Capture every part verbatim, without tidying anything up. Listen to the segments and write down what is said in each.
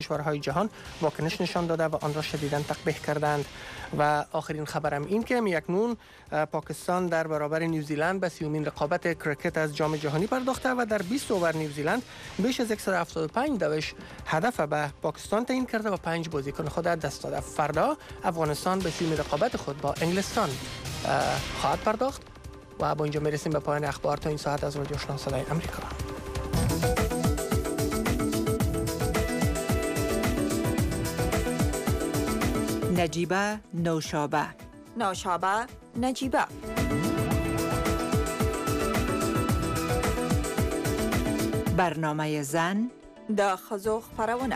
کشورهای جهان واکنش نشان داده و آن را شدیداً تقبیح کردند. و آخرین خبرم این که اکنون پاکستان در برابر نیوزیلند به سیومین رقابت کرکت از جام جهانی پرداخته و در بیست اوور نیوزیلند بیش از صد و هفتاد و پنج دوش هدف به پاکستان تعیین کرده و پنج بازیکن خود دست داده. فردا افغانستان به سیومین رقابت خود با انگلستان خواهد پرداخت. و با اینجا میرسیم به پایان اخبار تا این ساعت از رادیو آشنا صدای آمریکا. نجیبه نوشابه نوشابه نجیبه برنامه زن د ښځو خپرونه.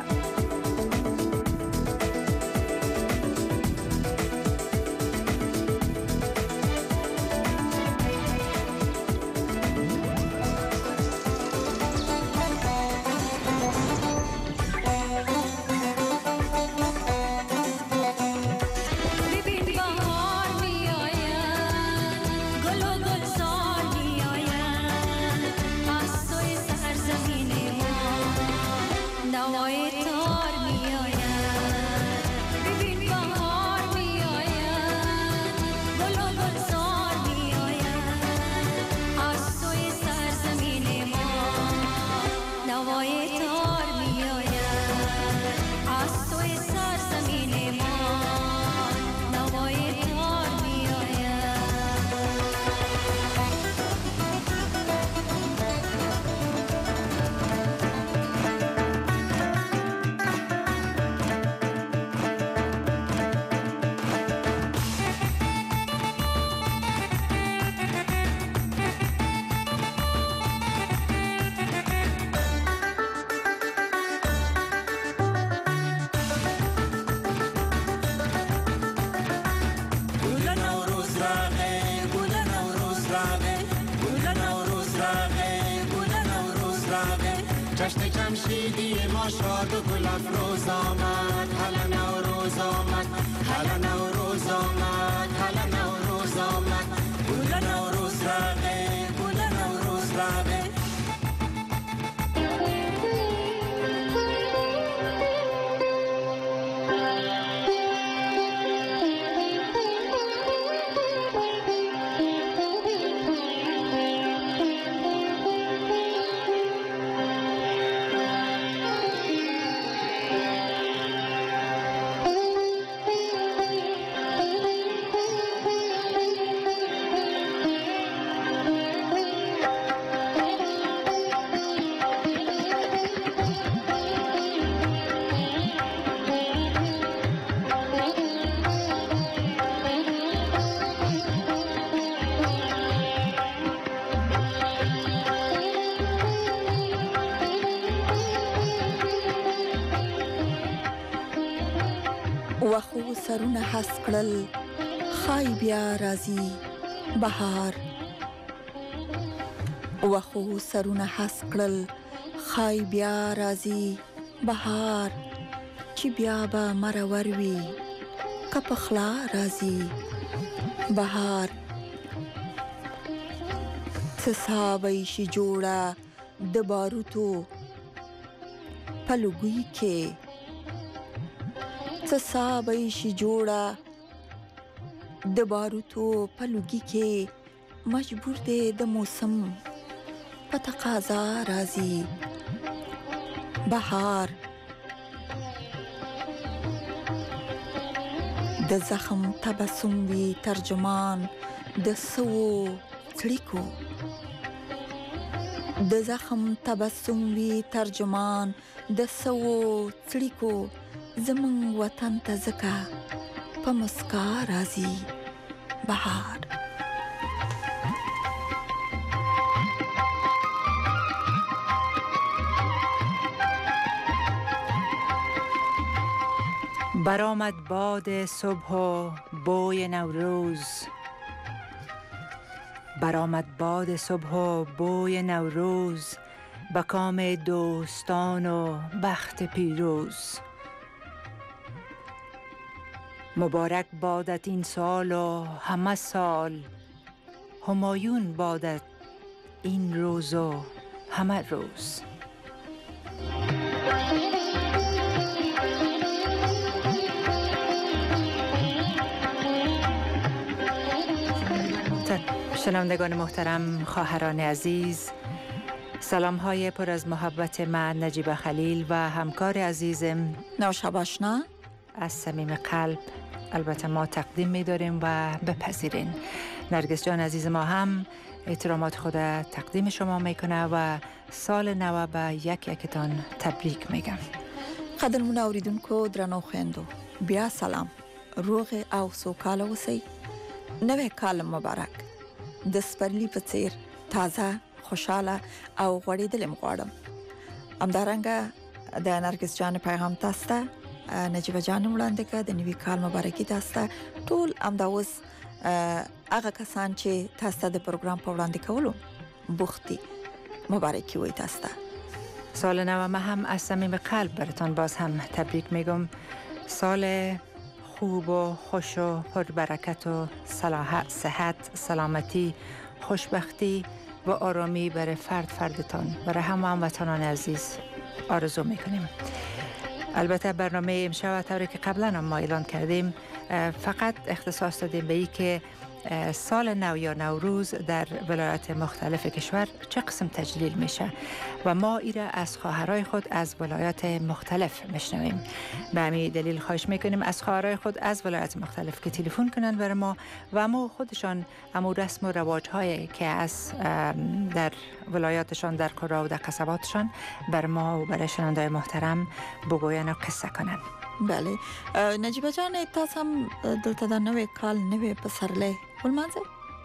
جشن جمشیدی ما شاد و گل افروز آمد، هلا نوروز آمد، هلا نوروز آمد، هلا نوروز آمد، گل نوروز رقه، گل نوروز رقه. وخو سرونه حس کړل خای بیا راځي بهار، وخو سرونه حس کړل خای بیا راځي بهار، چې بیا به مرور وي که په خلا راځي بهار. څه سا به شي جوړه د باروتو په لوګي کې، څه سا به شي جوړه د باروتو په لوګي کې، مجبور دی د موسم په تقاضا راځي بهار. د زخم تبسم وي ترجمان د سوو څړیکو، د زخم تبسم وي ترجمان د سوو څړیکو، زمون وطن ته ځکه په مسکا راځي بهار. برآمد باد صبح و بوی نوروز، برآمد باد صبح و بوی نوروز، به کام دوستان و بخت پیروز. مبارک بادت این سال و همه سال، همایون بادت این روز و همه روز. شنوندگان محترم، خواهران عزیز، سلام های پر از محبت من نجیبه خلیل و همکار عزیزم نوشب آشنا از صمیم قلب البته ما تقدیم می داریم و بپذیرین. نرگس جان عزیز ما هم احترامات خود تقدیم شما میکنه و سال نو به یک یکتان تبریک میگم. قدرمن اوریدونکو درنو خویندو، بیا سلام، روغ او سوکاله اوسئ. نوی کال مبارک. د سپرلی په څیر تازه، خوشاله او غوړېدلې م غواړم. همدارنګه د نرګس جان پیغام تاسو ته نجیبه جان وړاندې کړه د نوي کال مبارکي تاسو ته ټول همدا اوس هغه کسان چې تاسو ته د پروګرام په وړاندې کولو بوختي مبارکي وایي تاسو ته. سال نو ما هم از صمیم قلب براتان باز هم تبریک میگم. سال خوب و خوش و پربرکت و صلاح، صحت، سلامتی، خوشبختی و آرامی برای فرد فردتان، برای همه هموطنان عزیز آرزو میکنیم. البته برنامه امشب طوری که قبلا هم ما اعلان کردیم فقط اختصاص دادیم به این که سال نو یا نوروز در ولایات مختلف کشور چه قسم تجلیل میشه و ما ایره از خواهرای خود از ولایات مختلف میشنویم. به همین دلیل خواهش میکنیم از خواهرای خود از ولایات مختلف که تلفن کنن بر ما و ما خودشان امو رسم و رواج هایی که از در ولایاتشان، در قرا و در قصباتشان بر ما و برای شنونده‌های محترم بگوین و قصه کنن. بله نجیبه جان، تاسو هم دلته د نوې کال نوې پسرلی ولمانځئ؟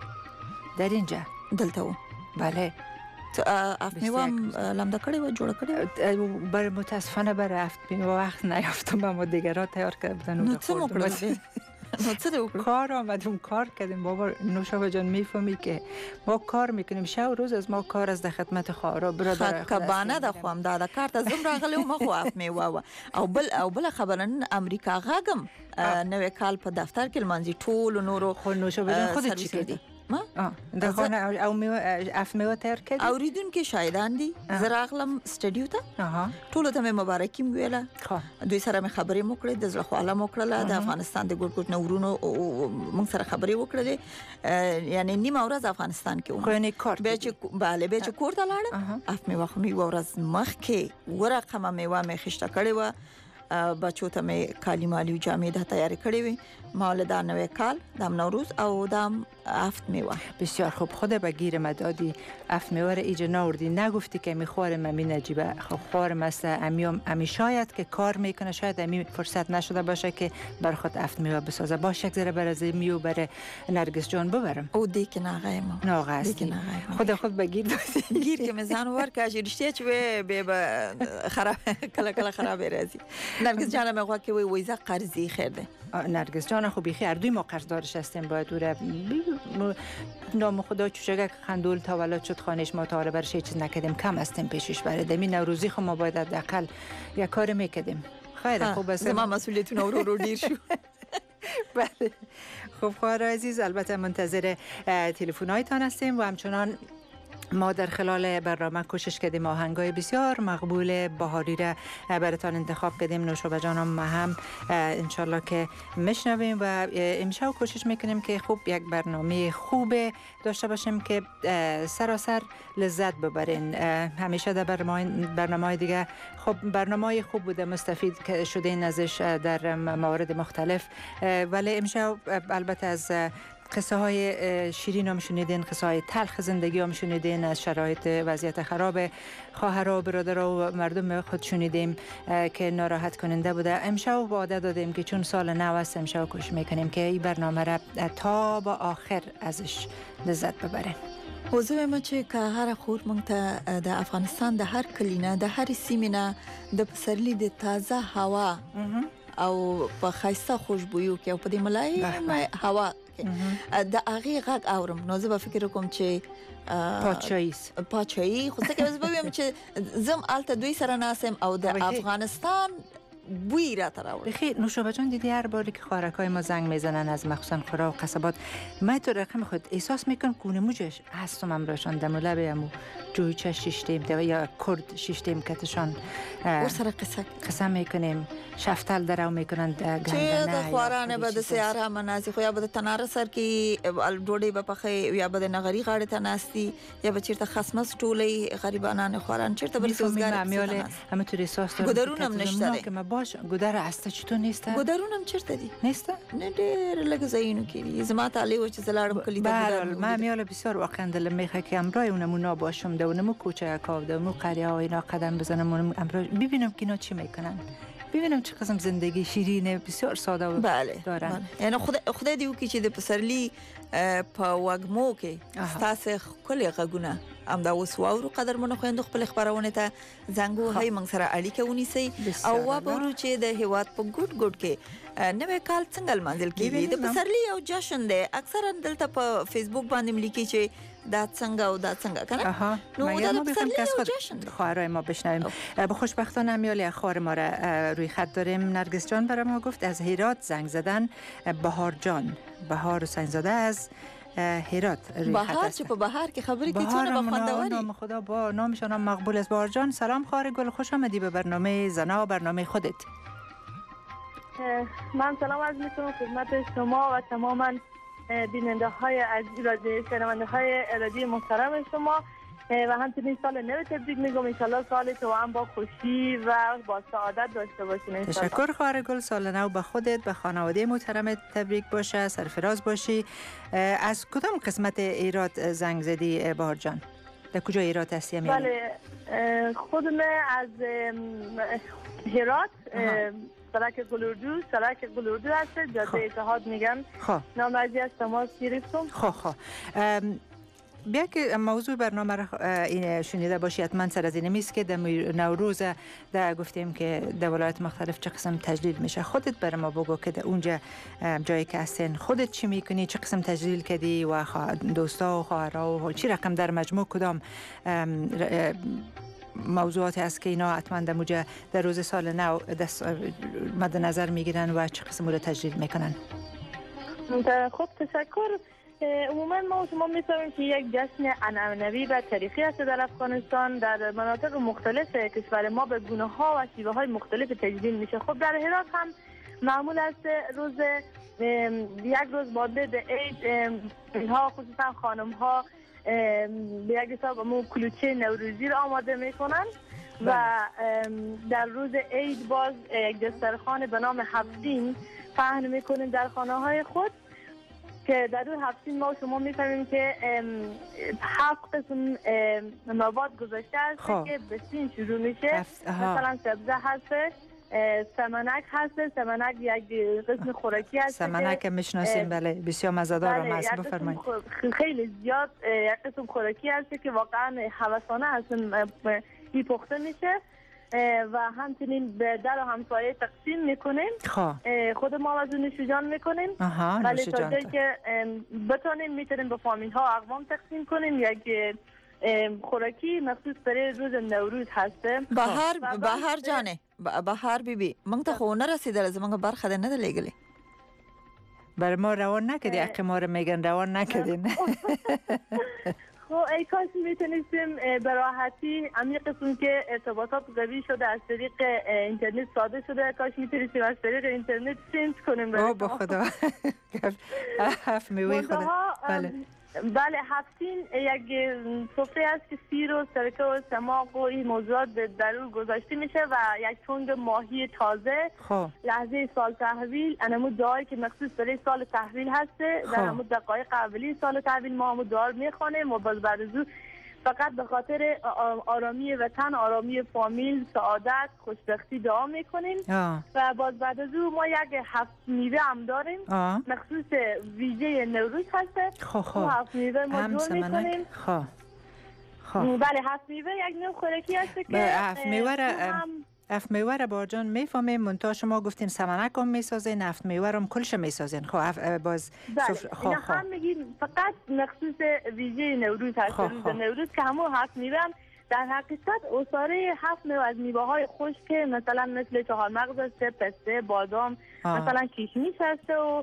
در اینجا دلته و بله. افت میوه هم لمده کړې و، جوړه کړې و؟ بر متاسفانه برای افت میوه وقت نیافتم، اما دیگرها تیار کردن. نو څه مو کړل؟ نو څه دې وکړو؟ کار آمدیم کار کردیم. بابا نوشابه جان میفهمی که ما کار میکنیم، شب روز از ما کار از در خدمت خواهرا برادر خود کبانه د خوام دا د کار ته زم راغلی و ما خو افت میوه و او بل او بل خبره نن امریکا غاګم نوې کال په دفتر کې لمانځي ټول نورو. خو نوشابه جان خودت چی کردی؟ ما در خانه او میوه اف میوه تیار کردی؟ اوریدونکو شایدان دي زراغلم سټډیو ته ټول ته مبارکي ویله. دوی سره مې خبرې مو کړې، د زړه خواله مو کړله، د افغانستان د ګوټ ګوټ نورونو موږ سره خبرې وکړلې. یعنی نیمه ورځ افغانستان کې وم، خو نه کار به چې bale به چې کور ته لاړم اف میوه خو میوه ورځ مخکې ورقمه میوه مې خشته کړې و. بچو ته مې کالی مالی و جامې ده تیاری کړې وي. مولدا نوې کال دام نوروز او دام افت میوه. بسیار خوب. خود به گیر مدادی افت میوه را ایجا نوردی، نگفتی که میخوارم امی نجیبه خوارم است امیم امی شاید که کار میکنه، شاید امی فرصت نشده باشه که بر خود افت میوه بسازه. باشه یک ذره بر میو بر نرگس جان ببرم. او دی که ناغه ما ناغه هستی خود خود به گیر دادی. گیر که میزان ور که رشته چه به به خراب کلا کلا خراب رازی. نرگس جان میگه که وی ویزا قرضی خرده. نرگس جان خو بیخی اردوی ما قرضدارش هستیم، باید دوره نام خدا چوشگه خندول تا ولاد شد خانش ما تا برش چیز نکردیم، کم هستیم پیشش برای دمی نوروزی خو ما باید حداقل یک کار میکردیم. خیلی خوب است. ما مسئولیتون رو رو دیر شو. بله. خب خواهر عزیز، البته منتظر تلفن‌هایتان هستیم و همچنان ما در خلال برنامه کوشش کردیم آهنگای بسیار مقبول بهاری را براتان انتخاب کردیم. نوشابه جانم ما هم انشالله که میشنویم و امشب کوشش میکنیم که خوب یک برنامه خوب داشته باشیم که سراسر لذت ببرین. همیشه در برنامه دیگه خب برنامه خوب بوده، مستفید شدین ازش در موارد مختلف، ولی امشب البته از قصه های شیرین هم شنیدین، قصه های تلخ زندگی هم شنیدین، از شرایط وضعیت خراب خواهرها و برادرها و مردم خود شنیدیم که ناراحت کننده بوده. امشب وعده دادیم که چون سال نو است امشب کوشش میکنیم که این برنامه را تا با آخر ازش لذت ببریم. حضور ما چې که هر خور مونږ ته د افغانستان د هر کلینه د هر سیمینه د پسرلی د تازه هوا او په خاصه خوشبویو کې او په دې ملایمه هوا د هغې غږ اورم، نو زه به فکر کوم چې پاچایی پاچایی خو څه کې زه به ویم چې زم الته دوی سره ناسم او د افغانستان بوی را تراوه. بخیر نوشابه جان دیدی هر باری که خارکای ما زنگ میزنن از مخصوصا خورا و قصبات من تو رقم خود احساس میکن کونه موجش هستم امراشان دموله بیامو جویچه شیشتیم یا کرد شیشتیم کتشان و سر قصه قسم میکنیم شفتل درو میکنن چه د خوارانه به د سیاره منازي خو یا به تناره سر کې ډوډۍ به پخې یا به نغری غاړه ته ناشتي یا به چیرته خصمس ټولې غریبانان خواران چیرته بل سوزګار امیاله هم تو ریساس دارم ګودرونم نشته که ما باش ګودر استه چطور نیسته ګودرونم چیرته دي نیسته نه ډېر لږ ځایونو کې دي زما تعالی و چې زلاړم کلی ته بهرحال ما امیاله بسیار واقعا دل میخه که امرای اونمونا باشم ده اونمو کوچه کاو ده اونمو قریه ها اینا قدم بزنم امرای ببینم که اینا چی میکنن ببینم چه قسم زندگی شیرینه بسیار ساده و بله دارن بله. یعنی خدای خدای دیو کی چې د پسرلی په وګمو کې تاسو کلی غږونه ام دا وسوارو قدر منو خويندو خپل خبرونه ته زنګو هي موږ سره اړیکه ونیسي او وابورو چې د هیواد په ګډ ګډ کې نوې کال څنګه منځل کیږي د پسرلی او جشن دی اکثرا دلته په فیسبوک باندې ملي چې دا څنګه او دا څنګه کنه نو دا پسرلی او جشن خواهرای ما بشنویم. به خوشبختانه امیالی خواهر ما را روی خط داریم. نرگس جان برای ما گفت از هرات زنگ زدن. بهار جان بهار حسین زاده از هرات روی خط بهار چه په بهار کې خبرې کوي چونه با خوندوري نام خدا با نامشون هم مقبول است. بهار جان سلام خواهر گل خوش آمدی به برنامه زنا برنامه خودت. من سلام عرض می‌کنم خدمت شما و تماما بیننده های عزیز رادیو شنونده های رادیو محترم شما و همچنین سال نو تبریک میگم ان شاء الله سال تو هم با خوشی و با سعادت داشته باشین. تشکر خواهر گل. سال نو به خودت به خانواده محترمت تبریک باشه سرفراز باشی. از کدام قسمت ایرات زنگ زدی بهار جان؟ در کجا ایرات هستی؟ بله خودم از هرات سرک گلوردو سرک گلوردو هست جاده اتحاد میگن نام ازی از تماس گرفتم. خب خب بیا که موضوع برنامه را این شنیده باشی حتما سر از این میست که در نوروز در گفتیم که در ولایت مختلف چه قسم تجلیل میشه. خودت بر ما بگو که در اونجا جایی که هستین خودت چی میکنی چه قسم تجلیل کردی و دوستا و خواهرها و چی رقم در مجموع کدام موضوعاتی است که اینا حتما در موجه در روز سال نو مد نظر میگیرن و چه قسم رو تجلیل میکنن؟ خب تشکر. عموما ما شما می‌فهمیم که یک جشن عنعنوی و تاریخی است در افغانستان در مناطق مختلف کشور ما به گونه‌ها و شیوه‌های مختلف تجلیل میشه. خب در هرات هم معمول است روز یک روز مانده به عید اینها خصوصا خانم‌ها به یک حساب مو کلوچه نوروزی را آماده میکنن و در روز عید باز یک دسترخوان به نام هفتین پهن میکنیم در خانه های خود که در اون هفتین ما شما میفهمیم که هفت قسم مواد گذاشته است که به سین شروع میشه. مثلا سبزه هست، سمنک هست. سمنک یک قسم خوراکی هست. سمنک میشناسیم بله بسیار مزه‌دار و مزه. بفرمایید. خیلی زیاد یک قسم خوراکی هست که واقعا هوسانه هست این پخته میشه و همچنین به در و همسایه تقسیم میکنیم. خود ما از اون نوشیجان میکنیم ولی تا جایی که بتونیم میتونیم به فامیل ها اقوام تقسیم کنیم. یک خوراکی مخصوص برای روز نوروز هسته. بهار بهار جانه بهار بیبی من ته خو نه رسیدل زمونږ برخه ده نه لګلې بر ما روان نکردی اگه ما رو میگن روان نکردین. خب ای کاش میتونستیم به راحتی امی قسم که ارتباطات قوی شده از طریق اینترنت ساده شده کاش میتونستیم از طریق اینترنت سنت کنیم. او با خدا هفت میوه خدا. بله بله هفتین یک سفره است که سیر و سرکه و سماق و این موضوعات در اون گذاشته میشه و یک تنگ ماهی تازه خواه. لحظه سال تحویل انمو دعایی که مخصوص برای سال تحویل هسته در همون دقایق اولی سال تحویل ما همون دعا میخوانیم و باز بعد از اون فقط به خاطر آرامی وطن آرامی فامیل سعادت خوشبختی دعا میکنیم و باز بعد از اون ما یک هفت میوه هم داریم مخصوص ویژه نوروز هسته. خب خب هفت میوه ما دور میکنیم. خب خب بله هفت میوه یک نوع خوراکی هسته که هفت میوه هفت میوه را بهار جان میفهمیم منتها شما گفتین سمنک هم میسازین هفت میوه هم کلش میسازین. خب باز اینا هم میگیم فقط مخصوص ویژه نوروز هست. روز نوروز که همون هفت میوه هم در حقیقت عصاره هفت نوع از میوه های خشک که مثلا مثل چهار مغز است، پسته، بادام، آه. مثلا کشمیش هست و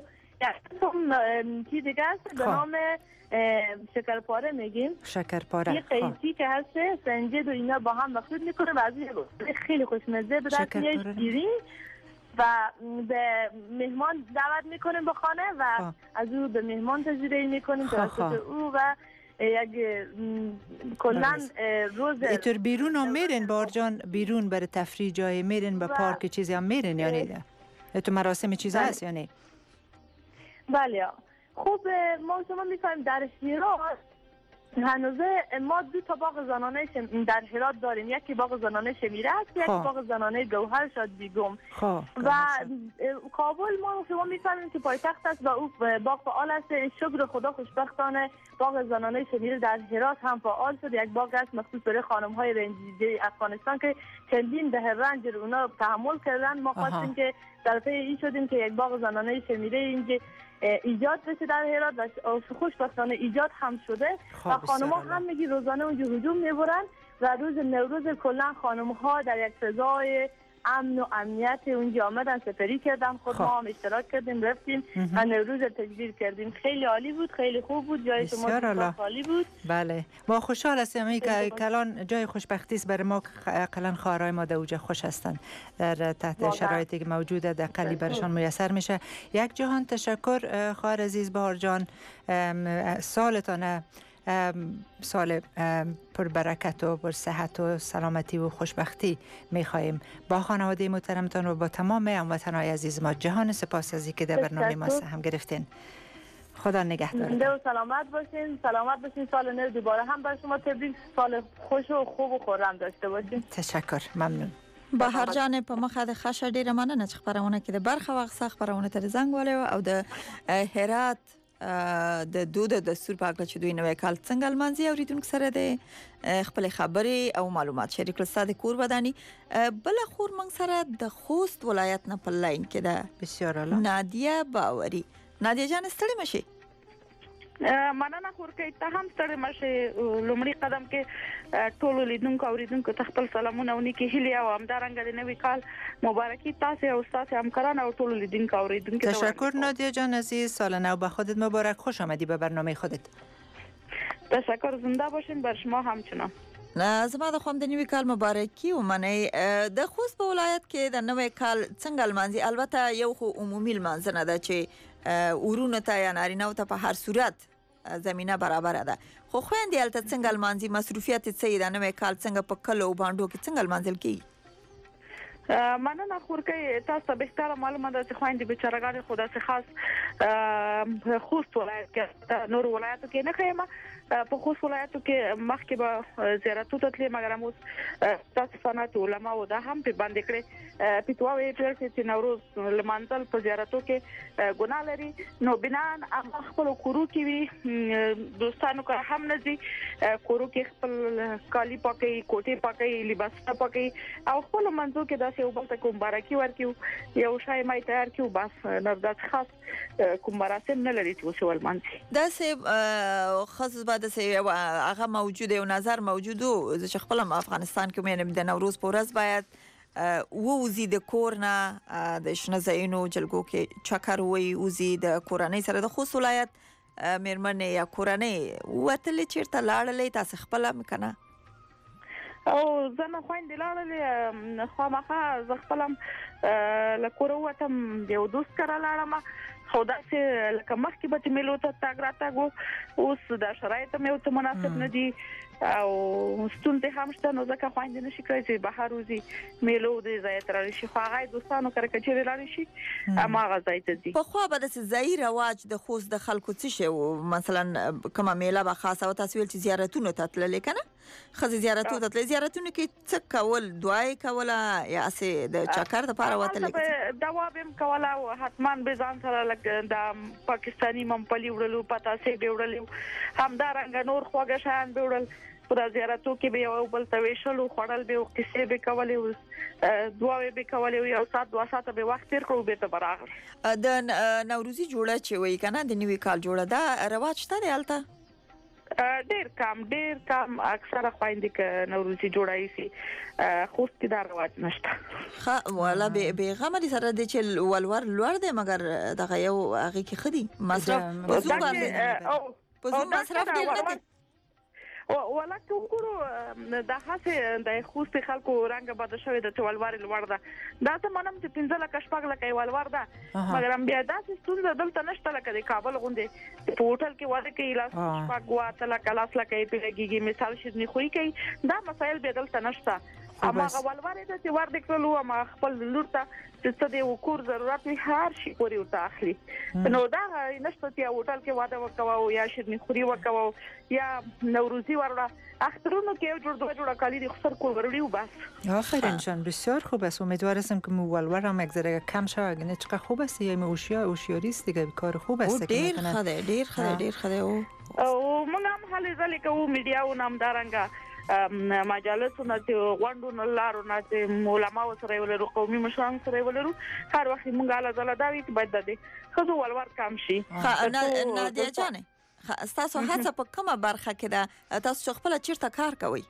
یک چیز دیگه هست به نام شکرپاره میگیم. شکرپاره. این قیسی که هست سنجد و اینا با هم مخلوط میکنه و از این خیلی خوشمزه به دست میاد، شیرین و به مهمان دعوت میکنیم به خانه و خواه. از او به مهمان تجربه میکنیم توسط او و یک کلن روز ایتر بیرون هم میرین بارجان، بیرون برای تفریح جای میرین به پارک چیزی هم میرین یا نه؟ تو مراسم چیز هست یا نه؟ بله. خب ما شما میفهمیم در شیراز هنوزه ما دو تا باغ زنانه در هرات داریم، یکی باغ زنانه شمیره است، یکی باغ زنانه گوهر شاد بیگم و کابل ما شما میفهمیم که پایتخت است و او باغ فعال است. شکر خدا خوشبختانه باغ زنانه شمیره در هرات هم فعال شد. یک باغ است مخصوص برای خانم های رنجیده افغانستان که چندین ده رنج رو اونا تحمل کردن. ما خواستیم که در پی این شدیم که یک باغ زنانه شمیره اینجا ایجاد بشه در هرات و خوشبختانه ایجاد هم شده و خانم‌ها هم میگی روزانه اونجا هجوم میبرن و روز نوروز کلا خانم‌ها در یک فضای امن و امنیت اونجا آمدن، سفری کردن، خود ما هم اشتراک کردیم رفتیم و نوروز تجلیل کردیم. خیلی عالی بود، خیلی خوب بود، جای شما عالی بود. بله ما خوشحال هستیم که کلان جای خوشبختی است برای ما، کلان خواهرای ما در اوجه خوش هستند در تحت شرایطی که موجوده در قلی برشان میسر میشه. یک جهان تشکر خواهر عزیز بهار جان، سالتان سال پر برکت و پر صحت و سلامتی و خوشبختی می‌خواهیم با خانواده محترمتان و با تمام هموطنان عزیز ما. جهان سپاس از اینکه در برنامه ما سهم گرفتین. خدا نگهدار. زنده و سلامت باشین، سلامت باشین. سال نو دوباره هم برای شما تبریک، سال خوش و خوب و خرم داشته باشین. تشکر، ممنون. بهار جان په مخه د خشه ډیره مننه چې خبرونه کې د برخه وغه خبرونه تر زنګ والے او د هرات د دود د دستور په اړه چې دوی نوې کال څنګه لمانځي او ریدونکو سره د خپل خبرې او معلومات شریک کړل. ساده کور ودانی بل خور من سره د خوست ولایت نه په لاین کې ده. بسیار اعلی. نادیه باوري. نادیه جان ستړي مشي؟ مننه خورکې ته هم ستړي مشه. لومړی قدم کې ټول لیدونکو او ریدونکو ته خپل سلامونه او نیکی هیلې او همدارنګه د نوي کال مبارکي تاسو او تاسو همکاران او ټول لیدونکو او ریدونکو. تشکر نادیه جان عزیز، سال نو به خودت مبارک. خوش آمدی به برنامه خودت. تشکر، زنده باشین. بر شما همچنان. زما د خوم د نوي کال مبارکي ومنئ. د خوست په ولایت کې د نوي کال څنګه لمانځي؟ البته یو خو عمومي لمانځنه ده چې ورونه ته یا نارینه ته په هر صورت زمينه برابر ده، خو خويندې الته څنګه لمانځي؟ مصروفیت څه ده؟ نوې کال څنګه په کلو باندې کې څنګه لمانځل کی؟ مننه خورکې تاسو ته بهتره معلومه ده چې خويندې بیچارهګان خدا څخه خاص خوست ولایت کې نور ولایتو کې نه خیمه. په خوست ولایتو کې مخکې به زیارتو ته تللی، مګر موږ تاسو فنات علما او دا هم په باندې کړې پیټواوي چې نوروز لمانځل په زیارتو کې ګناه لري. نو بنان هغه خپل کورو کې وي، دوستانو که هم نه دي کورو کې خپل کالی پاکي، کوټي پاکي، لباس پاکي او خپل منځو کې داسې یو بل ته کوم مبارکي ورکیو، یو شای مای تیار کیو، بس نردات خاص کوم مراسم نه لري چې وسول مانځي. داسې خاص بعد سه هغه موجود یو نظر موجودو چې خپل افغانستان کې مې د نوروز په ورځ باید ووزي د کورنا د شنه زینو جلګو کې چکر وي وزي د کورنۍ سره د خوست ولایت مېرمنې یا کورنۍ وتلې چیرته لاړلې تاسو خپل مکنه؟ او زنه خويندې لاړلې خامخا ز خپلم لکور وتم یو دوست کرا لاړم، خو داسې لکه مخکې به چې مې لوته تاګ راتاګو اوس د شرایط مې ورته مناسب نه دي او ستونزې هم شته. نو ځکه خویندې نشي کولی چې بهر وځي میلو دې ځای ته راشي، خو هغه دوستانو کره کچېرې لاړې شي هماغه ځای ته ځي. پخوا به داسې ځایي رواج د خوست د خلکو څه شی و؟ مثلا کومه میله به خاصه او تاسو ویل چې زیارتونو ته تللې که نه؟ ښځې زیارتونو ته تللې، زیارتونو کې څه کول؟ دعا یې کوله یا هسې د چکر دپاره وتلې؟ دوا به م کوله او حتما به ځان سره لکه د پاکستاني ممپلي وړلو، پتاسې به وړلو، همدارنګه نور خواږه شیان به وړل. په زیارتو کې به یو بل ته ویشلو، خوړل به، قصې به کولې، دعاوې به کولې، یو ساعت دوه ساعته به وخت تیر کړو، بیرته به راغلو. د نوروزي جوړه چې وایي که نه، د نوي کال جوړه، دا رواج شته دی هلته؟ ډیر کم ډیر کم اکثره خويندې ک نوروزي جوړای شي خو ست دا رواج نشته. خا ولا به بیغمه دي سره د چل ولور لوړ دی مګر دغه یو هغه کې خدي مصرف په زو باندې او په زو مصرف ډیر نه دي ولکه وګورو د هڅه د خوست خلکو رنګ بد شوی د ټولوار لوړ ده دا ته منم چې پنځه لک شپږ لک ولور ده مګر هم بیا دا ستونزه دلته نشته لکه د کابل غونډه په هوټل کې واده کې لاس شپږ واته لک لاس لک پیږي مثال شرني خوې کوي دا مسایل به دلته نشته اما ولور ده چې ور دکلو ما خپل لور ته چې څه دی وکور ضرورت وي هر شي پوری ورته اخلي نو دا نشته چې هوټل کې واده وکاو یا شرني خوري وکاو یا نوروزي ورلا اخترونو کې جوړ دوه جوړه کالی د خسر کول ورلی و بس آخرین جان بسیار خوب است امیدوار هستم که مولور هم یک ذره کم شه اگه چقدر خوب است یه اوشیا اوشیاریست دیگه کار خوب است که ډیر خدای ډیر خدای ډیر خدای او او موږ هم حال ځلې کوو میډیا او نام دارنګا مجالسونه چې غونډونه لارو نه چې علماء سره ولرو قومي مشران سره ولرو هر وخت موږ اله زله دا وی چې باید د خزو ولور کم شي. نادیا جان تاسو هڅه په کومه برخه کې ده تاسو خپل چیرته کار کوئ؟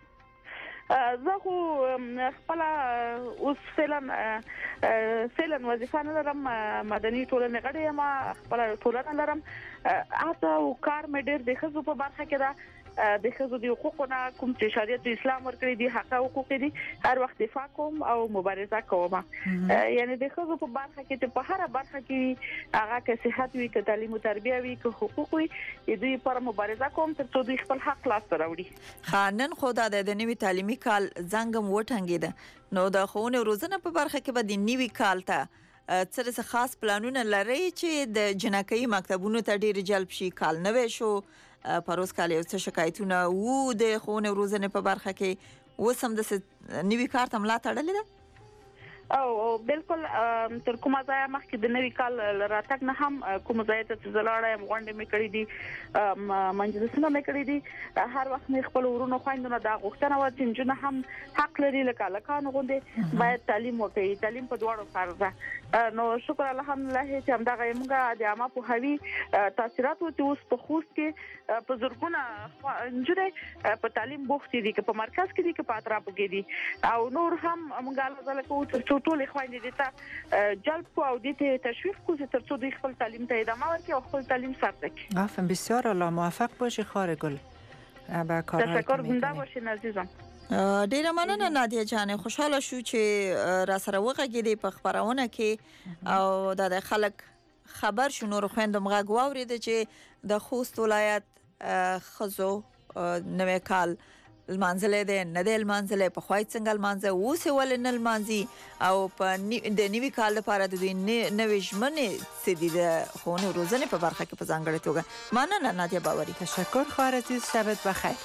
زه خو خپل اوس فعلا فعلا وظیفه نه لرم مدني ټولنې غړی یم خپل ټولنه لرم اته او کار مې ډېر د خزو په برخه کې ده د خزو د حقوقونه کوم چې شریعت اسلام ورکړي دي حق او حقوق دي هر وخت دفاع کوم او مبارزه کوم یعنی د خزو په برخه کې ته په هر برخه کې هغه کې صحت وي ک تعلیم او تربیه وي ک حقوق وي دوی پر مبارزه کوم تر څو دوی خپل حق لاس ته راوړي. خانن خدا د نوي تعلیمي کال زنګم وټنګید نو د خونه روزنه په برخه کې به د نوي کال ته څه خاص پلانونه لري چې د جنکۍ مکتبونو ته ډیر جلب شي کال نوې شو پروس کال یو څه شکایتونه وو د خونه روزنه په برخه کې وسم د نوي کار ته ملا تړلې ده او بالکل تر کومه ځای مخکې د نوي کال راتګ نه هم کومه ځای ته زلاړم غونډې مې کړې دي منجلسونه مې کړې دي هر وخت مې خپل ورونو خويندونو دا غوښتنه و چې جنونه هم حق لري لکه لکانو غونډې باید تعلیم وکړي تعلیم په دواړو فرض ده نو شکر الحمدلله چې هم دا موږ د عامه په هوی تاثیرات او اوس په خوست کې په زرګونه انجرې په تعلیم بوختي دي چې په مرکز کې دي چې په اطرافو کې دي او نور هم موږ الله تعالی ټول خويندې دي ته جلب کو او دي ته تشویق کو چې تر څو دوی خپل تعلیم ته ادامه ورکړي او خپل تعلیم ثبت کړي. آفرین بسیار الله موفق باشی خار گل. با کارهایی که تشکر زنده باشین عزیزم. ډیره مننه نادیا جان خوشاله شو چې را سره وغږیدې په خبرونه کې او د خلک خبر شو نور خويندم غږ واورید چې د خوست ولایت خزو نوې کال المنزله ده نه ده المنزله په خوای څنګه المنزله اوسه ول نه المنزي او په د نیوي کال لپاره د نوې ژمنې سدي د خونه روزنه په برخه کې په ځانګړې توګه مننه نادیا باوري. تشکر خواهر عزیز شبت بخیر.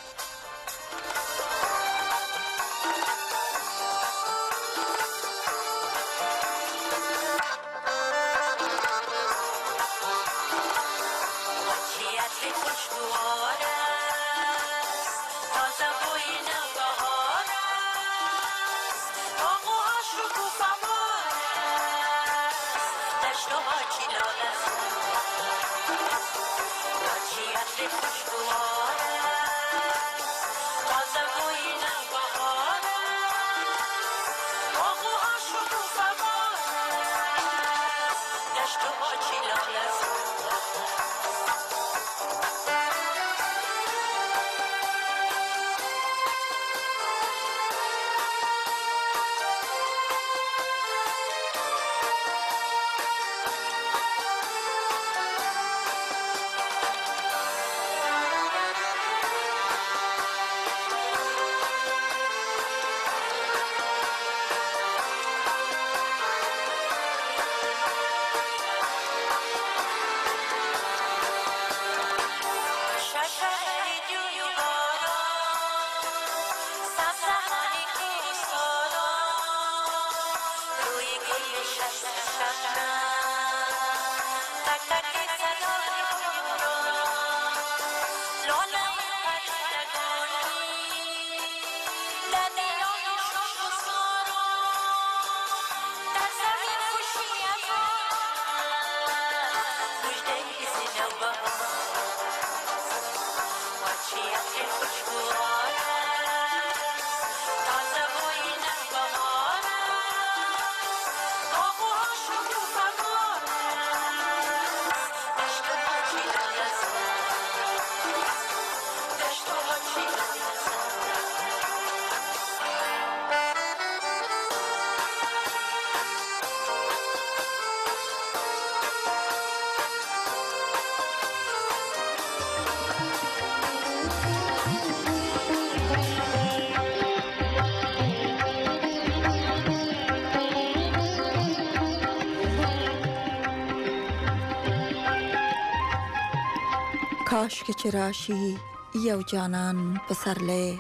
کاش که چراشی یو جانان پسرله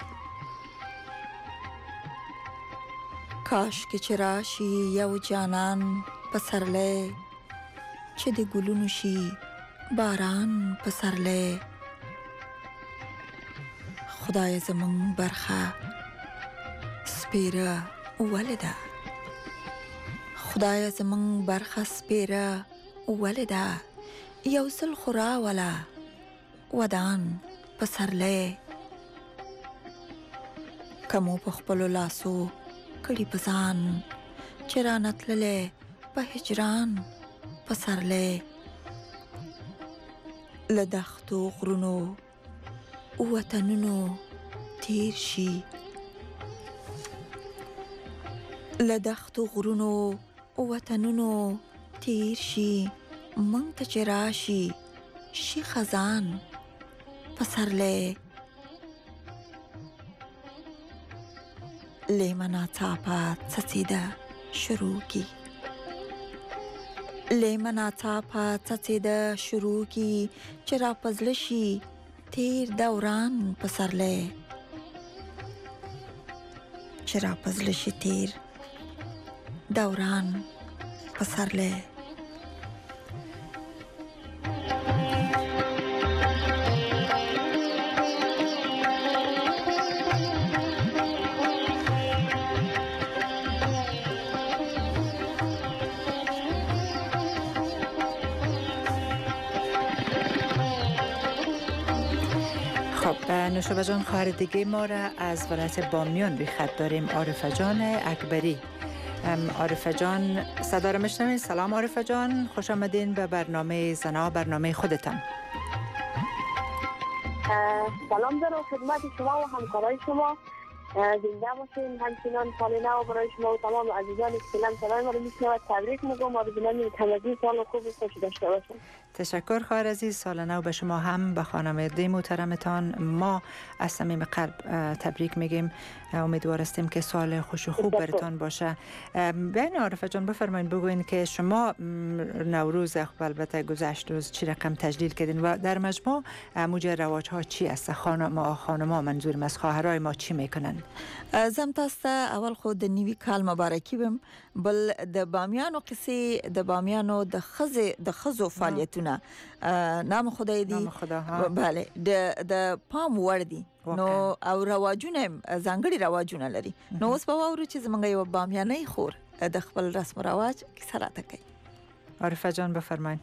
کاش که چراشی یو جانان پسرله چه د ګلونو شي باران پسرله خدای زمون برخه سپیره ولده خدای زمون برخه سپیره ولده یو ځل خو راوله ودان پسرله که مو په خپلو لاسو کړي په ځان چې رانه تللی په هجران پسرله له دښتو غرونو وطنونو تیر شي له دښتو غرونو وطنونو تیر شي موږ ته چې راشي شي خزان پسرله لیمه ناڅاپه څڅېده شروع کی لیمه ناڅاپه څڅېده شروع کی چې راپزله شي تیر دوران پسرله چې راپزله شي تیر دوران پسرله نوشابه جان خواهر دیگه ما را از ولایت بامیان روی خط داریم عارفه جان اکبری. عارفه جان صدا را میشنوید؟ سلام عارفه جان، خوش آمدین به برنامه زنا، برنامه خودتان. سلام دارم خدمت شما و همکارای شما، زنده باشین. همچنان سال نو برای شما و تمام عزیزان اسلام صدای ما رو میشنوند تبریک میگم. آرزوی تمامی سال خوب و خوش داشته باشین. تشکر خواهر عزیز، سال نو به شما هم، به خانواده محترمتان ما از صمیم قلب تبریک میگیم. امیدوار هستیم که سال خوش و خوب براتان باشه. بین عارفه جان بفرمایید بگوین که شما نوروز خب البته گذشت روز چی رقم تجلیل کردین و در مجموع موج رواج ها چی است؟ خانم خانما منظورم از خواهرای ما چی میکنن؟ زم تاسو اول خود د نیوي کال مبارکي بم بل د بامیانو قصې د بامیانو د خزه د خزو فعالیتونه نام خدای دی نام خدا ها بله د د پام ور دي نو او رواجونه ځانګړي رواجونه لري. نو اوس په وورو چې زمونږ یو بامیانۍ خور د خپل رسم و رواج کیسه راته کوي. عارفه جان بفرمایید.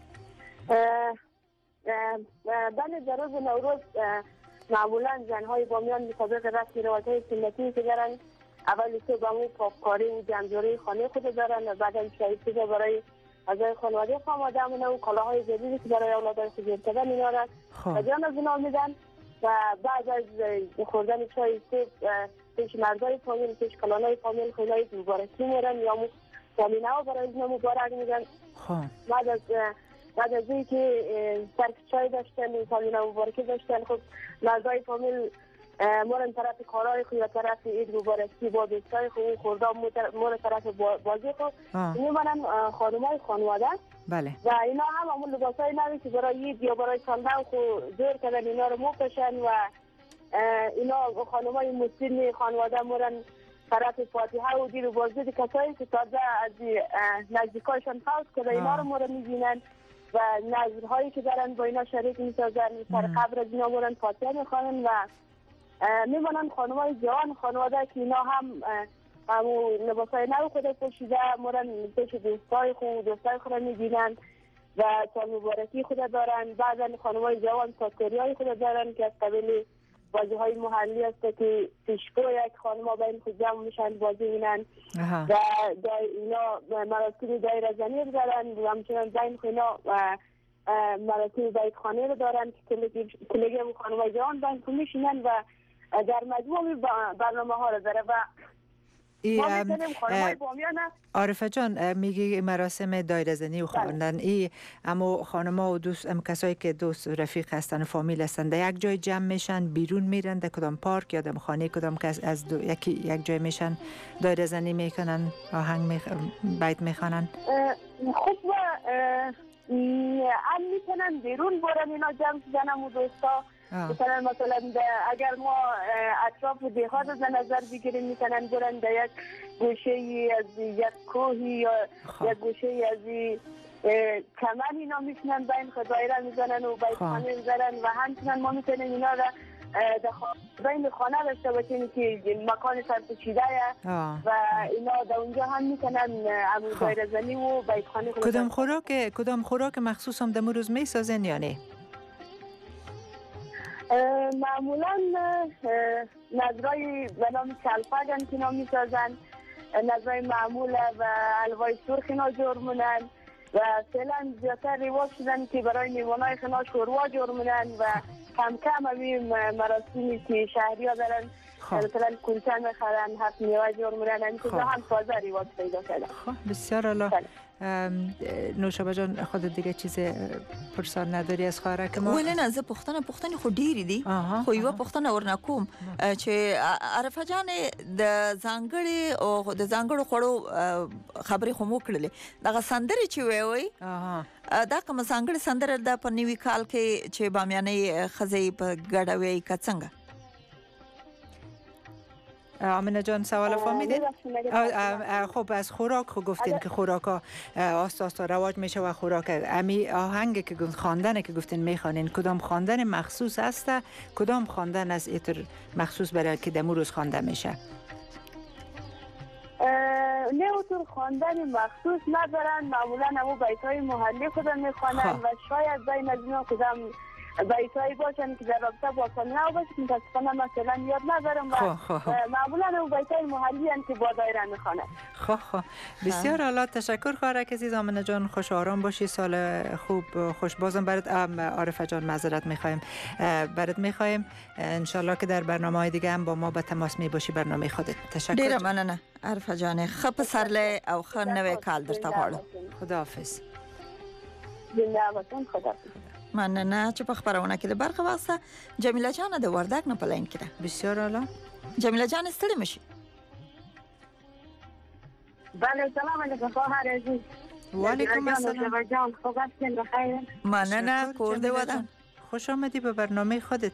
بله در روز نوروز معمولا زنهای بامیان مطابق رسم روایت‌های سنتی که دارن اول صبح همون پاککاری و جمع‌جوری خانه خود دارن و بعد هم چای صبح برای اعضای خانواده خانواده‌مون و کالاهای جدیدی که برای اولادای خود ارتباط می‌نارن و جان از اونا میدن و بعد از خوردن چای صبح پیش مردای فامیل پیش کلانای فامیل خیلی مبارکی میرن یا مو فامیل ها برای اینا مبارک میدن. بعد از بعد از اینکه سرک چای داشتن فامیل ها مبارکی داشتن خب مردای فامیل مورن طرف کارهای خود یا طرف عید مبارکی با دوستای خود خورده مورن طرف بازی خود میمانن خانمای خانواده. بله. و اینا هم همون لباسای نوی که برای عید یا برای سالمند خود دور کردن اینا رو موپشن و اینا خانمای مسلم خانواده مورن طرف فاتحه و دیر و بازدید کسایی که تازه از نزدیکایشان فوت کرده اینا رو مورن میبینن و نظرهایی که دارن با اینا شریک میسازن سر قبر از اینا مورن فاتحه میخوانن و میمانن خانمای جوان خانواده که اینا هم همون لباسای نو خود پوشیده مورن پیش دوستای خود دوستای خود میبینن و سال مبارکی خود دارن. بعضا خانمای جوان ساتوری های خود دارن که از قبیل بازی های محلی هسته که پیشگو یک خانم ها بین خود جمع میشن بازی بینن و اینا مراسم دایر زنی دارن و همچنان بین خود اینا مراسم بیت خانه رو دارن که کلگی و خانم های جوان بین خود میشینن و در مجموع برنامه ها رو داره و ما میتونیم خانمای بامیان. عارفه جان میگی مراسم دایره زنی و خواندن ای اما خانما و دوست ام کسایی که دوست رفیق هستن و فامیل هستن در یک جای جمع میشن بیرون میرن در کدام پارک یا در خانه کدام کس از دو یکی یک جای میشن دایره زنی میکنن آهنگ میخ... بیت میخوانن؟ خب هم میتونن بیرون برن اینا جمع شدن و دوستا مثلا مثلا اگر ما اطراف دیهات از نظر بگیریم میتونن برن در یک گوشه از یک کوهی یا یک گوشه از کمن اینا میتونن بین خدایره میزنن و بیت خانه میزنن و همچنان ما میتونن اینا را بین خانه داشته باشیم که مکان سرپوشیده و اینا در اونجا هم میتونن امو دایره زنی و بیت خانه کدام خوراک کدام خوراک مخصوص هم دم روز میسازن یا نه؟ معمولا نظرای به نام کلفگن که اینا میسازن، نظرای معموله و حلوای سرخ اینا جور منن و فعلا زیادتر رواج شدن که برای میوانای خنا شوروا جور منن و کم کم همین مراسمی که شهری ها دارن مثلا کلچه میخرن هفت میوه جور منن این چیزا هم تازه رواج پیدا کرده. بسیار عالی. نوشابه جان خود دیگه چیز پرسان نداری از خواهرک ما؟ ولی نه زه پختنه پختنه خو ډیری دي خو یو پختنه ورنکوم چې عارفه جان د ځانګړي او د ځانګړو خړو خبرې خو مو کړلې دغه سندري چې وی وی دا کوم ځانګړي سندره د په نیوي کال کې چې بامیانې خزې په ګډه وی کڅنګ آمنه جان سوال فهمیدین؟ خب از خوراک خو گفتین که خوراک ها آستا آستا رواج میشه و خوراک امی آهنگ که گفت خواندن که گفتین میخوانین کدام خواندن مخصوص هست کدام خواندن از ایتر مخصوص برای که دمو روز خوانده میشه؟ نه اوتر خواندن مخصوص ندارن معمولا همو بیت های محلی خودم میخوانن و شاید بین از اینا کدام بیتایی باشن که در رابطه با کانیا باشه که متاسفانه مثلا یاد ندارم و معمولا اون بیتای محلی هم که با دایره میخوانن. خب خب بسیار عالی تشکر خواهرک عزیز آمنه جان خوش آرام باشی سال خوب خوش بازم برات عارفه جان معذرت میخوایم برات میخوایم ان شاء الله که در برنامه‌های دیگه هم با ما به تماس می باشی برنامه خودت. تشکر. ډیره مننه عارفه جان خپ سرله او خن نوې کال درته غواړم. خداحافظ. زنده خداحافظ. مننه چې په خبرونه کې د برخه واسه جمیله جان د وردک نه پلاین کړه. بسیار عالی. جمیله جان ستړي مشي. بله سلام علیکم خواهر عزیز. و علیکم السلام. جان خوب هستین بخیر؟ مننه کورده ودان. خوش آمدی به برنامه خودت.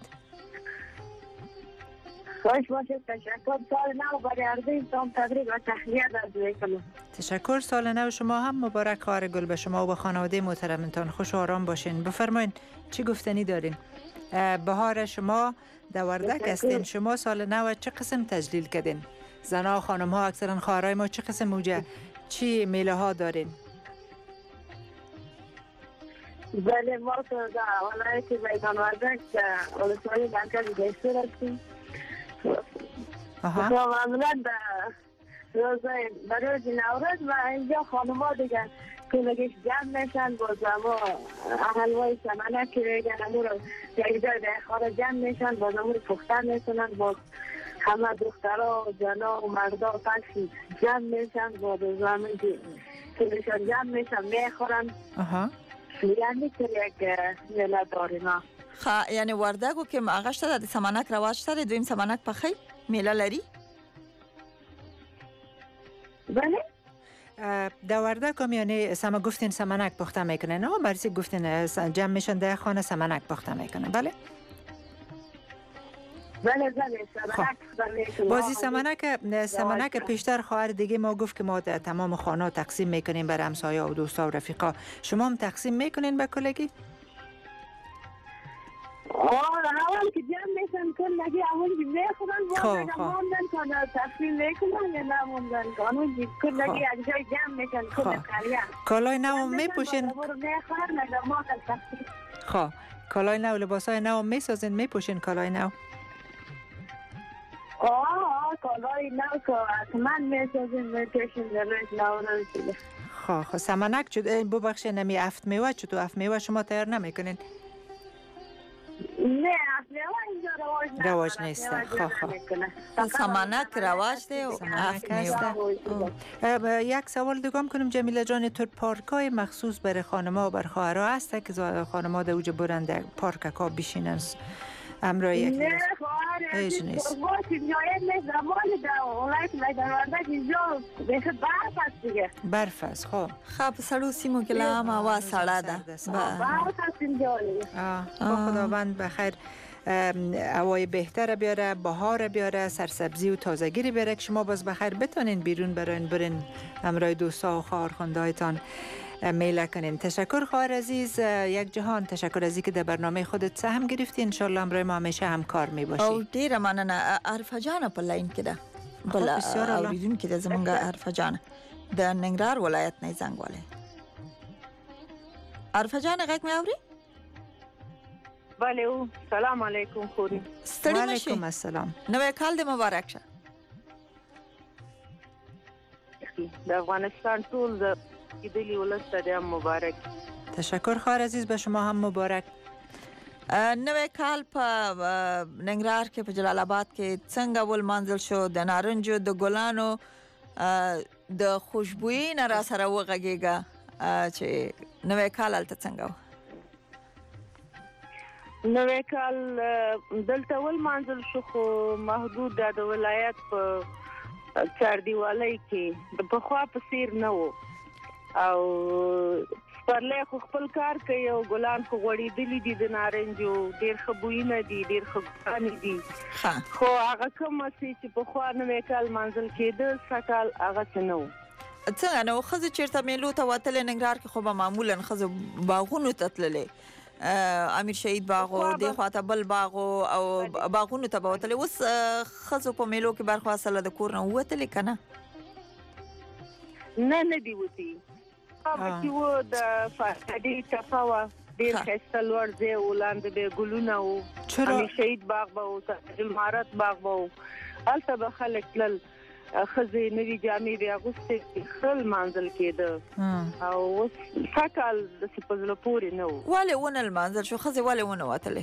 خوش باشید تشکر سال نو برای عرضه تام تبریک و تحلیه در میکنم. تشکر سال نو شما هم مبارک خواهر گل به شما و به خانواده محترمتان خوش و آرام باشین. بفرمایید چی گفتنی دارین؟ بهار شما در وردک هستین شما سال نو چه قسم تجلیل کردین؟ زنا و خانم ها اکثرا خواهرای ما چه قسم موجه چی میله ها دارین؟ بله ما در ولایت میدان وردک ولسوالی مرکز دیستور هستیم. معمولا روزای بروز نوروز و اینجا خانم‌ها دیگه کلگیش جمع میشن با زما حلوای سمنک که میگن امو رو یک جای در خانه جمع میشن با زما رو پختن میکنن با همه دخترها و جنا و مردا و پکشی جمع میشن با زمان که کلشان جمع میشن میخورن یعنی که یک میله دارینا. خا یعنی وردگو که هغه شته د سمنک رواج شته دویم سمنک پخی میله لري بله در وردگ هم یعنی سما گفتین سمنک پخته میکنن نه برسی گفتین جمع میشن در خانه سمنک پخته میکنن بله بله بله سمنک بازی سمنک سمنک پیشتر خواهر دیگه ما گفت که ما تمام خانه تقسیم میکنیم بر همسایه و دوستا و رفیقا شما هم تقسیم میکنین به کلگی؟ آه اول که جمع میشن کلگی اول که میخورن با اگر موندن کنه تقسیم میکنن یا نموندن کنه کلگی یک جای جمع میشن کل قریه کالای نو میپوشین خب کالای نو لباسای نو میسازین میپوشین کالای نو آه کالای نو که حتما میسازین میپوشین روز نو خب خب سمنک چود ببخشین نمی افت میوه چطور افت میوه شما تیار نمیکنین نه رواج نیست. خواه خواه سمنک رواج ده و سمنک هست. یک سوال دیگه هم کنم جمیله جان، تو پارک های مخصوص برای خانما و بر خواهرها هسته که خانما در اوج برن در پارک ها بشینن امرای یک نه خواهر هیچ نیست. برف است. خب خب سړو سیمو کې لا هم هوا سړه ده. آه خداوند بخیر هوای بهتر بیاره، بهار بیاره، سرسبزی و تازگی بیاره که شما باز بخیر بتونین بیرون برین برین همراه دوستا و خواهرخوانده هایتان میله کنین. تشکر خواهر عزیز. یک جهان تشکر از اینکه در برنامه خودت سهم گرفتی. ان شاء الله همراه ما همیشه همکار می باشی. او ډیره مننه. عرفه جان په لاین کې ده. بل اوریدونکو د زمونږ عرفه جان د ننګرهار ولایت نه زنګ والے. عرفه جان غږ مې اوري؟ بله او سلام علیکم خوري. ستړي مشي. وعلیکم السلام. نوې کال د مبارک شه. د افغانستان ټول د دلی ولس ته مبارک. تشکر خواهر عزیز، به شما هم مبارک. نوې کال په ننګرهار کې په جلال آباد کې څنګه ول منځل شو؟ د نارنجو د ګلانو د خوشبويي نه را سره وغږیږه چې نوې کال هلته څنګه و؟ نوې کال دلته ول منځل شو خو محدود د ولایت په چاردیوالۍ کې د پخوا په څیر نه و او پرله خو خپل کار کوي او ګلان خو غوړېدلي دي د نارنجو، ډېر ښه بویونه دي، ډېر ښه ګلان دي. خو هغه کومه چې پخوا نوې کال منځل کېده سږ کال هغه څه نه و. څنګه نو ښځې چېرته میلو ته وتلې؟ ننګرهار کې خو به معمولا ښځې باغونو ته تللې، امیر شهید باغ او دې خواته بل باغ او باغونو ته به وتلې. اوس ښځو په میلو کې برخه اصله د کور نه ووتلې که نه؟ نه نه دي وتي. هغه چې و د فاټډي ټپه وه، ډېر ښایسته لوړ ځای و، لاندې به ګلونه وو، امیر شهید باغ به و، تاج المهارت باغ به و. هلته به خلک تلل، ښځې نوي جامې به یې اغوستې، ښه لمانځل کېده. او اوس ښه کال داسې په زړه پورې نه و. ولې ونه لمانځل شو؟ ښځې ولې ونه وتلې؟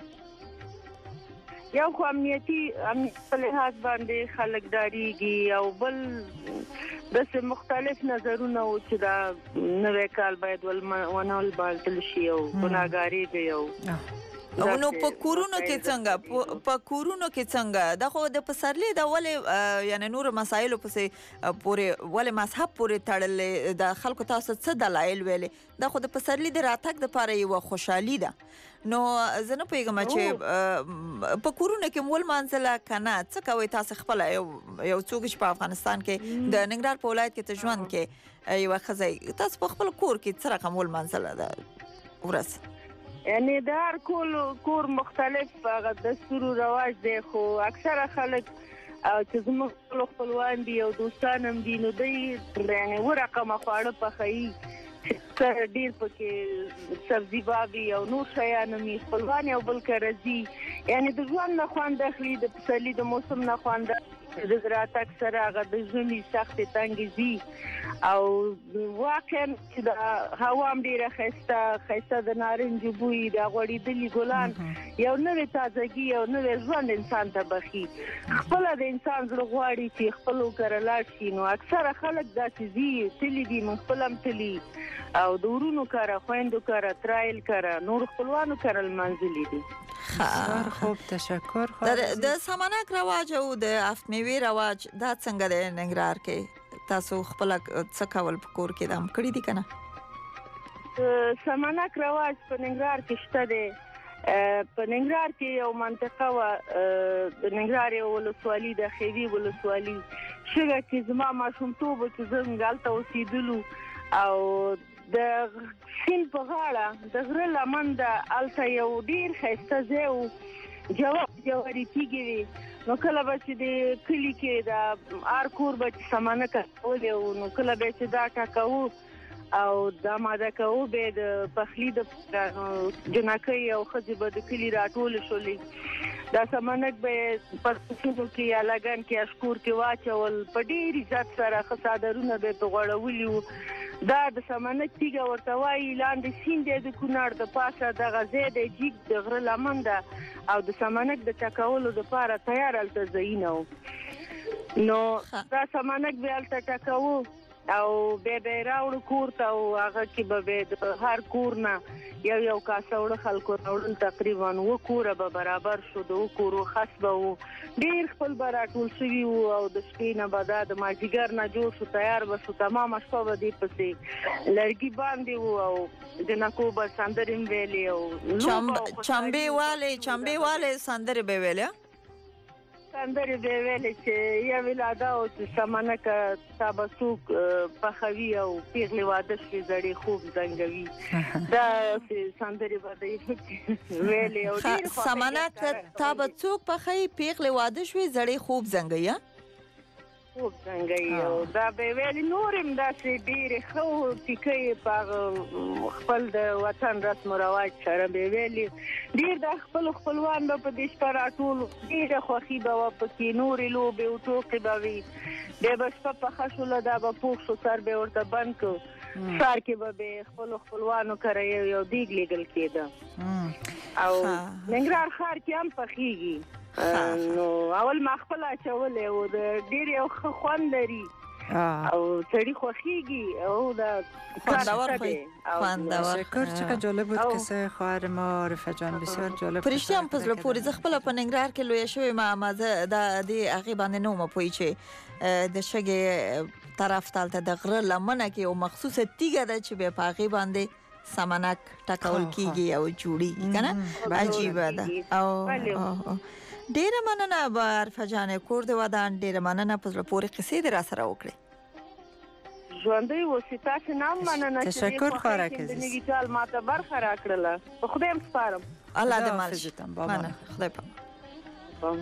یو خو امنیتي امنیت په لحاظ باندې خلک ډارېږي او بل داسې مختلف نظرونه و چې دا نوی کال باید ونه ولمانځل شي او ګناهګاري دی. او نو په کورونو کې څنګه په کورونو کې څنګه دا خو د پسرلي د ولې یعنی نور مسایلو پسې پورې ولې مذهب پورې تړلې د خلکو تاسو څه دلایل ویلې؟ دا خو د پسرلي د راتګ دپاره یوه خوشحالي ده. نو زه نه پوهېږم چې په کورونو کې مو ولمانځله که نه؟ څه کوئ تاسو خپله یو یو څوک چې په افغانستان کې د ننګرهار په ولایت کې ته ژوند کې یوه ښځه تاسو په خپل کور کې څه رقم ولمانځله ده ورځ؟ یعنی د هر کور مختلف هغه دستور و رواج دی، خو اکثره خلک چې زموږ خپلوان دي او دوستان هم دي نو دوی یعنی اووه رقمه خواړه پخوي، ډېر پکې سبزي بابي او نور شیان هم وي. خپلوان یو بل کره ځي، یعنی د ژوند نه خوند اخلي، د پسرلي د موسم نه خوند د راتګ سره هغه د ژمي سختې تنګې ځي. او واقعا چې د هوا هم ډېره ښایسته ښایسته د نارنجو بوی، د غوړېدلي ګلان، یو نوې تازګي، یو نوې ژوند انسان ته بخي. خپله د انسان زړه غواړي چې خپلو کره لاړ شي. نو اکثره خلک داسې ځي، تللي دي، موږ خپل هم تللي او د ورونو کره، خویندو کره، ترایل کره، نور خپلوانو کره لمانځلي دي. بسیار خوب، تشکر. د سمنک رواج او د افت میوې رواج دا څنګه دی ننګرهار کې؟ تاسو خپل څه کول په کور کې دام کړی دي کنه؟ سمنک رواج په ننګرهار کې شته دی. په ننګرهار کې یو منطقه و، د ننګرهار یو ولسوالي د خیوي ولسوالي شګه کې زما ماشومتوب چې زه هلته اوسېدلو او د سیند په غاړه د غره لمن ده، هلته یو ډېر ښایسته ځای و، جوار جواري تیږې وې. نو کله به چې د کلي کې د هر کور به چې سمنک اچولې وو، نو کله به چې دا ټاکوو او دا ماده کوو به د پخلي د جنکۍ او ښځې به د کلي راټولې شولې. دا سمنک به په پسونو کې یا لګن کې اشکور کې واچول، په ډېر عزت سره ښه څادرونه به یې په غوړولي وو دا د سمنک تیږه ورته وایي، لاندې سیند دی د کونړ، د پاسه دغه ځای دی جیګ د غره لمن ده، او د سمنک د ټکولو دپاره تیار هلته ځایونه وو. نو دا سمنک بیا هلته ټکوو او بیا به یې راوړو کور ته، او هغه کې به بیا د هر کور نه یو یو کاسه وړه خلکو راوړل، تقریبا اووه کوره به برابر شو، د اووه کورو خس به وو، ډېر خپل به راټول شوي وو، او د شپې نه به دا د مازدیګر نه جوړ شو، تیار به شو، تمامه شپه به دې پسې لرګي باندې وو، او د نکو به سندرې م ویلې او چمبې والې چمبې والې سندرې به ویلې سندرې به ویلې چې یوې لا دا و چې سمنکه تا به څوک پخوي او پیغلې واده شوې زړې خوب زنګوي، دا سندرې به دې ویلې او ډېر سمنک تا به څوک پخوي پیغلې واده شوې زړې خوب زنګوي خوب زنګوي، او دا به یې ویلې. نور هم داسې ډېرې ښه ټیکه یې په خپل د وطن رسم و رواج سره به یې ویلې. ډېر دا خپل خپلوان به په دې شپه راټول، ډېره خوښي به وه پکې، نورې لوبې او ټوکې به وي. بیا به شپه پخه شوله، دا به پوخ شو، سر به یې ورته بند کړو، سهار کې به بیا خپلو خپلوانو کره یو یو دیګ لیږل کېده. او ننګرهار ښار کې هم پخېږي. نو اول ما خپل اچولی و، د ډېر یو ښه خوند لري او سړی خوښیږي، او دا خوندور خوندور. شکر، چقدر جالب بود قصه خواهر ما عارفه جان، بسیار جالب. پرشتي هم پزله پوری ز خپل په ننګرهار کې لوی شوی ما مزه د دې هغه باندې نو ما پوي چې د شګه طرف تالته د غره لمنه کې او مخصوصه تیګه ده چې به پاغي باندې سمنک ټکول کیږي او جوړیږي کنه، عجیب ده. او ډیره مننه به عارفه جان، کور د ودان ډیره مننه، پزله پوری قصې در سره وکړي. ژوندۍ اوسې، تاسې نه هم مننه چې تشکر خوارک عزیز، د نوي کال ماته برخه راکړله. په خدای هم سپارم. الله دې مل شي. مننه، خدای پاک.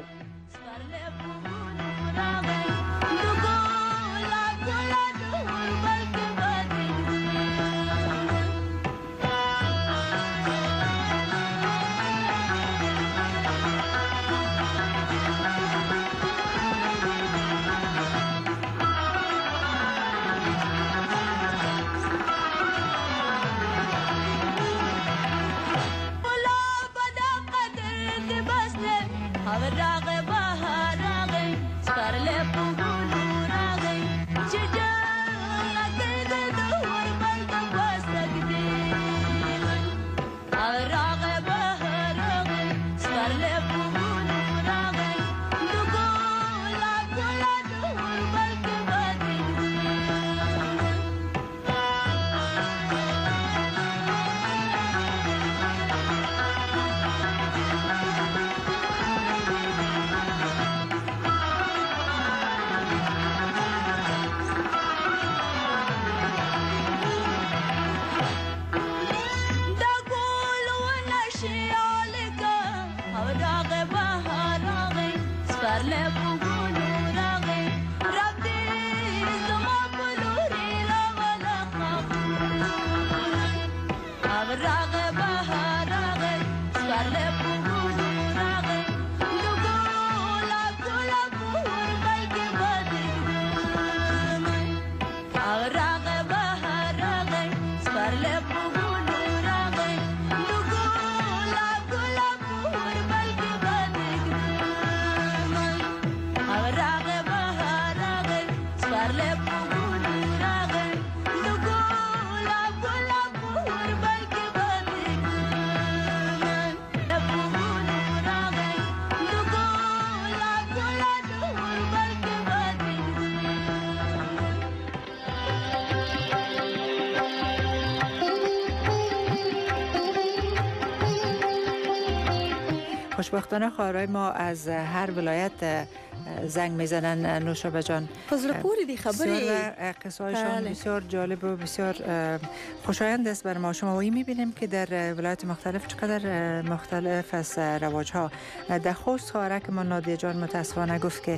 خوشبختانه خواهرای ما از هر ولایت زنگ میزنن. نوشابه جان، فضل پوری دی خبری قصه هایشان بسیار جالب و بسیار خوشایند است بر ما. شما وی میبینیم که در ولایت مختلف چقدر مختلف از رواج ها. در خوست خواهرک ما نادیه جان متاسفانه گفت که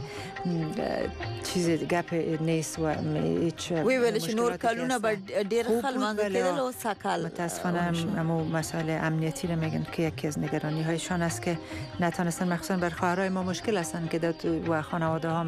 چیز گپ نیست و هیچ وی ویلش نور کلونه بر دیر خل منده کدل و سکل. متاسفانه امو مسائل امنیتی رو میگن که یکی از نگرانی هایشان است که نتانستن، مخصوصا بر خواهرای ما مشکل هستن که و خانواده هم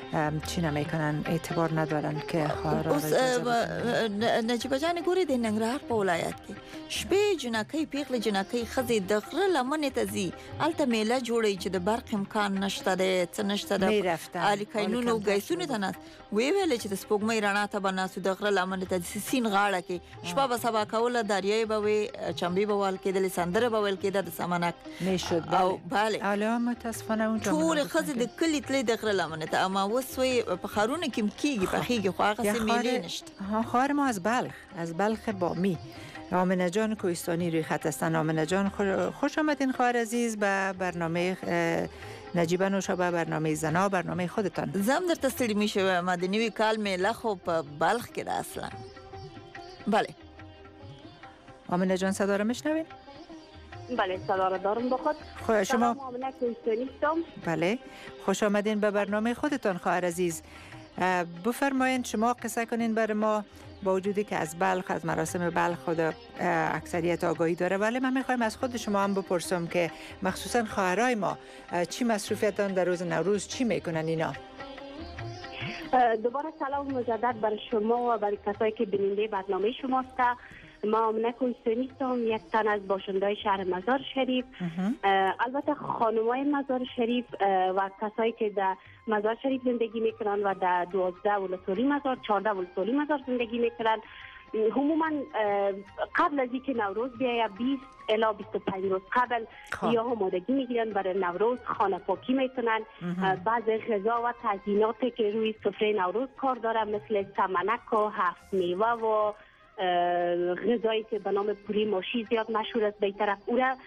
چی نمیکنن، اعتبار ندارن که خواهرها را اجازه بدن. نجیبه جان ګوري د ننګرهار په ولایت کې شپې جنکۍ پیغلې جنکۍ ښځې د غره لمنې ته ځي، هلته میله جوړوي چې د برق امکان نشته دی، څه نشته دی، الکاینونو او ګیسونو ته ناست. ویې ویلې چې د سپوږمۍ رڼا ته به ناست د غره لمنې ته د سیند غاړه کې شپه به سبا کوله، دریایې به وې، چمبې به ویل کېدلې، سندره به ویل کېده د سمنک میشد. او بله حالا متاسفانه اونجا ټولې ښځې د کلي تلې د غره لمنې ته. اما اوس وی په ښارونو کې کېږي پخېږي، خو هغسې میلې نشته. خواهر ما از بلخ، از بلخ بامی، آمنه جان کوهستانی روی خط هستن. آمنه جان خوش آمدین خواهر عزیز به برنامه نجیبه نوشابه، برنامه زنا، برنامه خودتان. زم در تستری میشه مدنیوی کال میله خو په بلخ کې ده اصلا. بله آمنه جان صدا رو میشنوین؟ بله صدا رو دارم بخود. خوش شما. سلام آمنه کوهستانی هستم. بله خوش آمدین به برنامه خودتان خواهر عزیز. بفرمایید شما قصه کنین برای ما، با وجودی که از بلخ، از مراسم بلخ خود اکثریت آگاهی داره، ولی من میخوایم از خود شما هم بپرسم که مخصوصا خواهرای ما چی مصروفیتان در روز نوروز، چی میکنن اینا؟ دوباره سلام مجدد برای شما و برای کسایی که بیننده برنامه شماست. ما آمنه کوهستانی هستم، یک تن از باشنده‌های شهر مزار شریف. البته خانم‌های مزار شریف و کسایی که در مزار شریف زندگی میکنن و در دوازده ولسوالی مزار، چهارده ولسوالی مزار زندگی میکنن، عموما قبل از اینکه نوروز بیاید بیست الی بیست و پنج روز قبل یا آمادگی میگیرن برای نوروز، خانه پاکی میکنن. بعض غذا و تزییناتی که روی سفره نوروز کار داره مثل سمنک و هفت میوه و غذایی که به نام پوری ماشی زیاد مشهور است، به طرف او را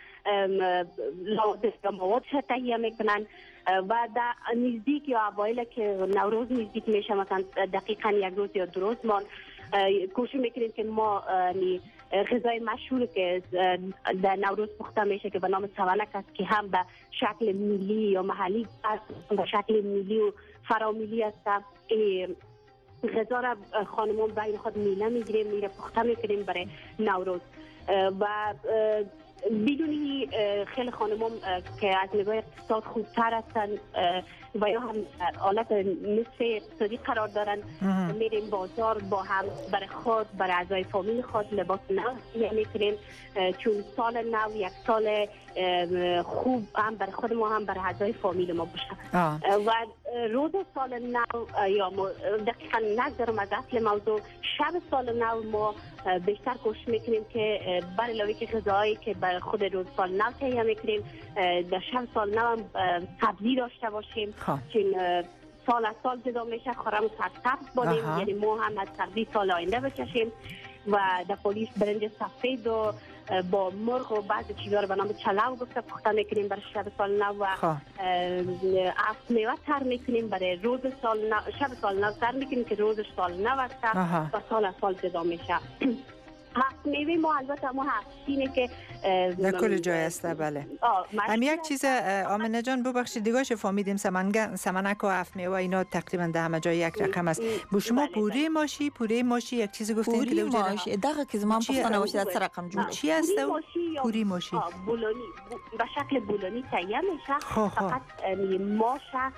موادش تهیه میکنن و در نزدیک یا اوایل که نوروز نزدیک میشه، مثلا دقیقا یک روز یا دو روز ما کوشش میکنیم که ما غذای مشهور که در نوروز پخته میشه که به نام سوانک است که هم به شکل میلی یا محلی است، به شکل میلی و فرامیلی است. غذا را خانمون بین خود میله میگیریم، میره پخته میکنیم برای نوروز. و بدونی خیلی خانمون که از نگاه اقتصاد خوبتر هستن و یا هم حالت نصف اقتصادی قرار دارن، میریم بازار با هم برای خود، برای اعضای فامیل خود لباس نو میکنیم، چون سال نو یک سال خوب هم برای خود ما هم برای اعضای فامیل ما باشه. و روز سال نو یا دقیقا نگذارم از اصل موضوع، شب سال نو ما بیشتر کوشش میکنیم که برای علاوه که غذاهایی که برای خود روز سال نو تهیه میکنیم، در شب سال نو هم سبزی داشته باشیم، چون سال از سال جدا میشه، خورم سبز بودیم، یعنی ما هم از سبزی سال آینده بچشیم. و در پولیس برنج سفید و با مرغ و بعض چیزا رو به نام چلاو گفته پخته میکنیم برای شب سال نو و هفت میوه تر میکنیم برای روز سال نو، شب سال نو تر میکنیم که روزش سال نو است و سال از سال جدا میشه. هفت میوه ما البته ما هفتینه که در کل جای است. بله هم یک چیز آمنه جان ببخشید دیگاش فهمیدیم سمنک و هفت میوه اینا تقریبا در همه جای یک رقم است. بو شما پوره ماشی، پوره ماشی یک چیز گفتین که پوری ماشی دقیقا که زمان پختانه باشه در رقم جوره. چی است پوری ماشی؟ بولونی به شکل بولونی تهیه میشه، فقط ماشه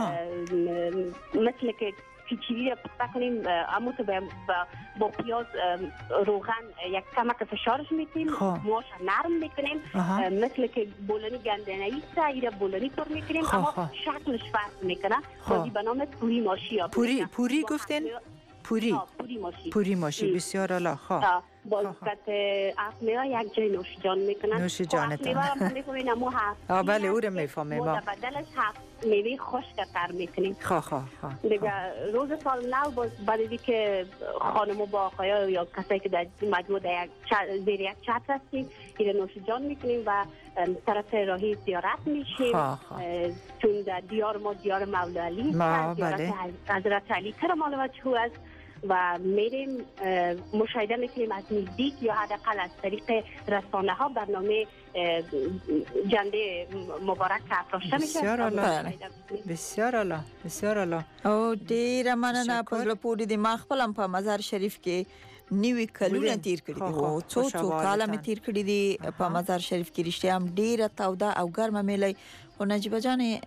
مثل که پیچیدی را پخته کنیم، اما تو با پیاز روغن یک کمک فشارش میتیم، ماش نرم میکنیم، مثل که بولانی گندنه‌ای است، ایره بولانی طور میکنیم، اما شکلش فرق میکنه. خودی به نام پوری ماشی. پوری پوری گفتین؟ پوری پوری ماشی. پوری ماشی بسیار عالی. خواه با صورت هفت میوه یک جای نوش جان میکنن. نوش جانتان. هفت میوه میکنین اما هفت. آه بله او رو میفهمیم. ما بدلش هفت میوه خشک تر میکنیم. خواه خواه خواه. دیگه روز سال نو باز بعدی که خانم با آقایا یا کسایی که در مجموع در یک زیر یک چتر هستیم، این نوش جان میکنیم و طرف راهی زیارت میشیم. چون در دیار ما دیار مولا علی است، زیارت حضرت علی کرم الله وجهه است و میریم مشاهده میکنیم از نزدیک یا حداقل از طریق رسانه ها برنامه جنده مبارک افراشته میشه. بسیار عالی بسیار عالی بسیار عالی. او ډیره مننه په زړه پورې د ما خپل په مزار شریف کې نیوي کلونه تیر کړی دي او څو څو کاله مې تیر کړی دي په مزار شریف کې. رښتیا هم ډیره توده او ګرمه میلې. او نجیبه جان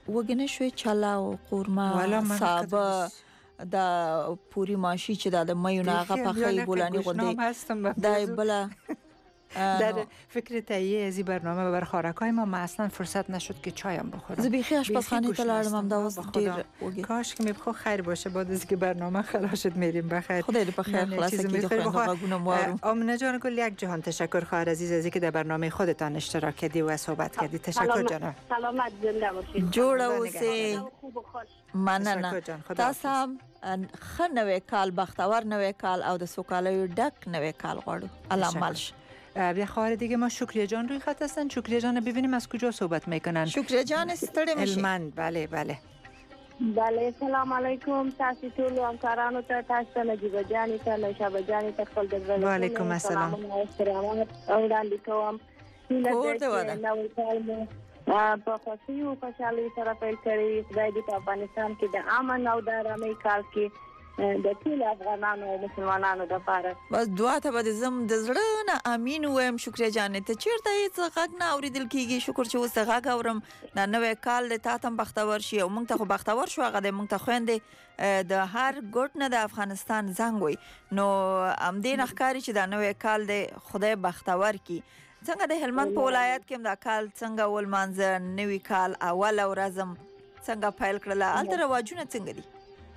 وګنه شوی چلاو قورمه سابه دا پوری ماشی چې د میونه هغه پخې بولانی غوندي دای بلا در فکر تهیه از این برنامه بر خوراکای ما ما اصلا فرصت نشد که چایم بخورم. زبیخی آشپزخانه تلارم هم داوز دیر کاش که میبخو خیر باشه بعد از که برنامه خلاص شد میریم بخیر. خدای دې په خیر خلاصه کی دو خواگونم وارو. آمنه جان گل یک جهان تشکر خواهر عزیز از اینکه در برنامه خودتان اشتراک کردی و صحبت کردی. تشکر جناب. سلامت زنده باشید. جوړه اوسئ. مننه. تاسو هم ښه نوې کال بختور نوې کال او د سوکالیو ډک نوې کال غواړو. الله مالش. بیا خواهر دیگه ما شکریه جان روی خط هستن. شکریه جان ببینیم از کجا صحبت میکنن. شکریه جان استړی مشي. هلمند. بله بله. بله سلام علیکم تاسو ټول همکارانو ته تاسو نجیب جان ته نشابه جان ته خپل د و علیکم السلام. او وړاندې کوم. کور ته ودا. نو کالم په خوشي او خوشالۍ سره پیل کړی. خدای دې په افغانستان کې د امن او د آرامۍ کال کې د ټول افغانانو او مسلمانانو لپاره بس دعا ته به زم د زړه نه امين وایم. شکریه جان ته چیرته هیڅ غږ نه اوریدل کیږي. شکر چې اوس غږ اورم. دا نوې کال له تاسو بختور شي او موږ ته خو بختور شو هغه د موږ ته خويندې د هر ګوټ نه د افغانستان زنګ وي نو ام دې نخکاری چې دا نوې کال د خدای بختور کی. څنګه د هلمند په ولایت کې دا کال څنګه ول مانځ نوې کال اول ورځم څنګه پیل کړل الته رواجونه څنګه دي؟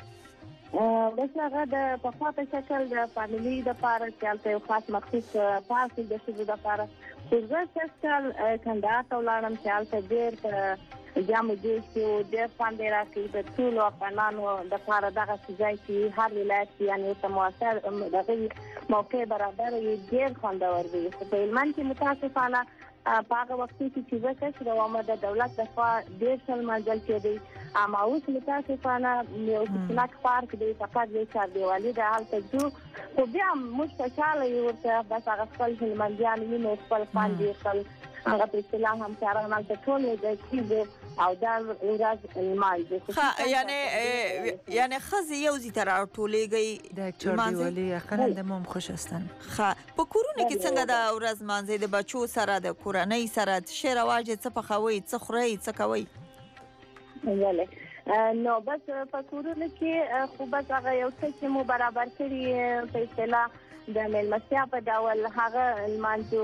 بس هغه د په خاطر شکل د فاميلي د لپاره چې البته یو خاص مخصوص پارټي د شې د لپاره څنګه چې کندهار ته ولاړم چې البته ډېر جامو دي چې ډېر باندې راکې د ټول افغانانو د لپاره دغه ځای چې هر ولایت یعنی ته موثر دغه موقع برابر ډېر خوندور دی. په هلمند کې متاسفانه په هغه وخت کې چې وکړ د عوامو د دولت د خوا ډېر څل منځل کېدی اما اوس متاسفانه یو څنګه پارک دی فقط د چار دیوالي د حالت جو خو بیا موږ خوشاله یو ورته بس هغه خپل هلمندیان وینو خپل باندې خپل هغه په اسلام هم کارونه د ټول د کیږي او دا ورځ الماجه ها یعنی یعنی خزي یو زی تر ټولېږي د چار دیوالي اخرا د مم خوش هستن. ها په کورونه کې څنګه دا ورځ مانځي د بچو سره د کورنۍ سره شعر واجه څه پخوي څه خوري څه کوي؟ بله نو بس په کورونه کې خو بس هغه یو څه چې مو برابر کړی په اصطلاح د ملمستیا په ډول هغه المانجو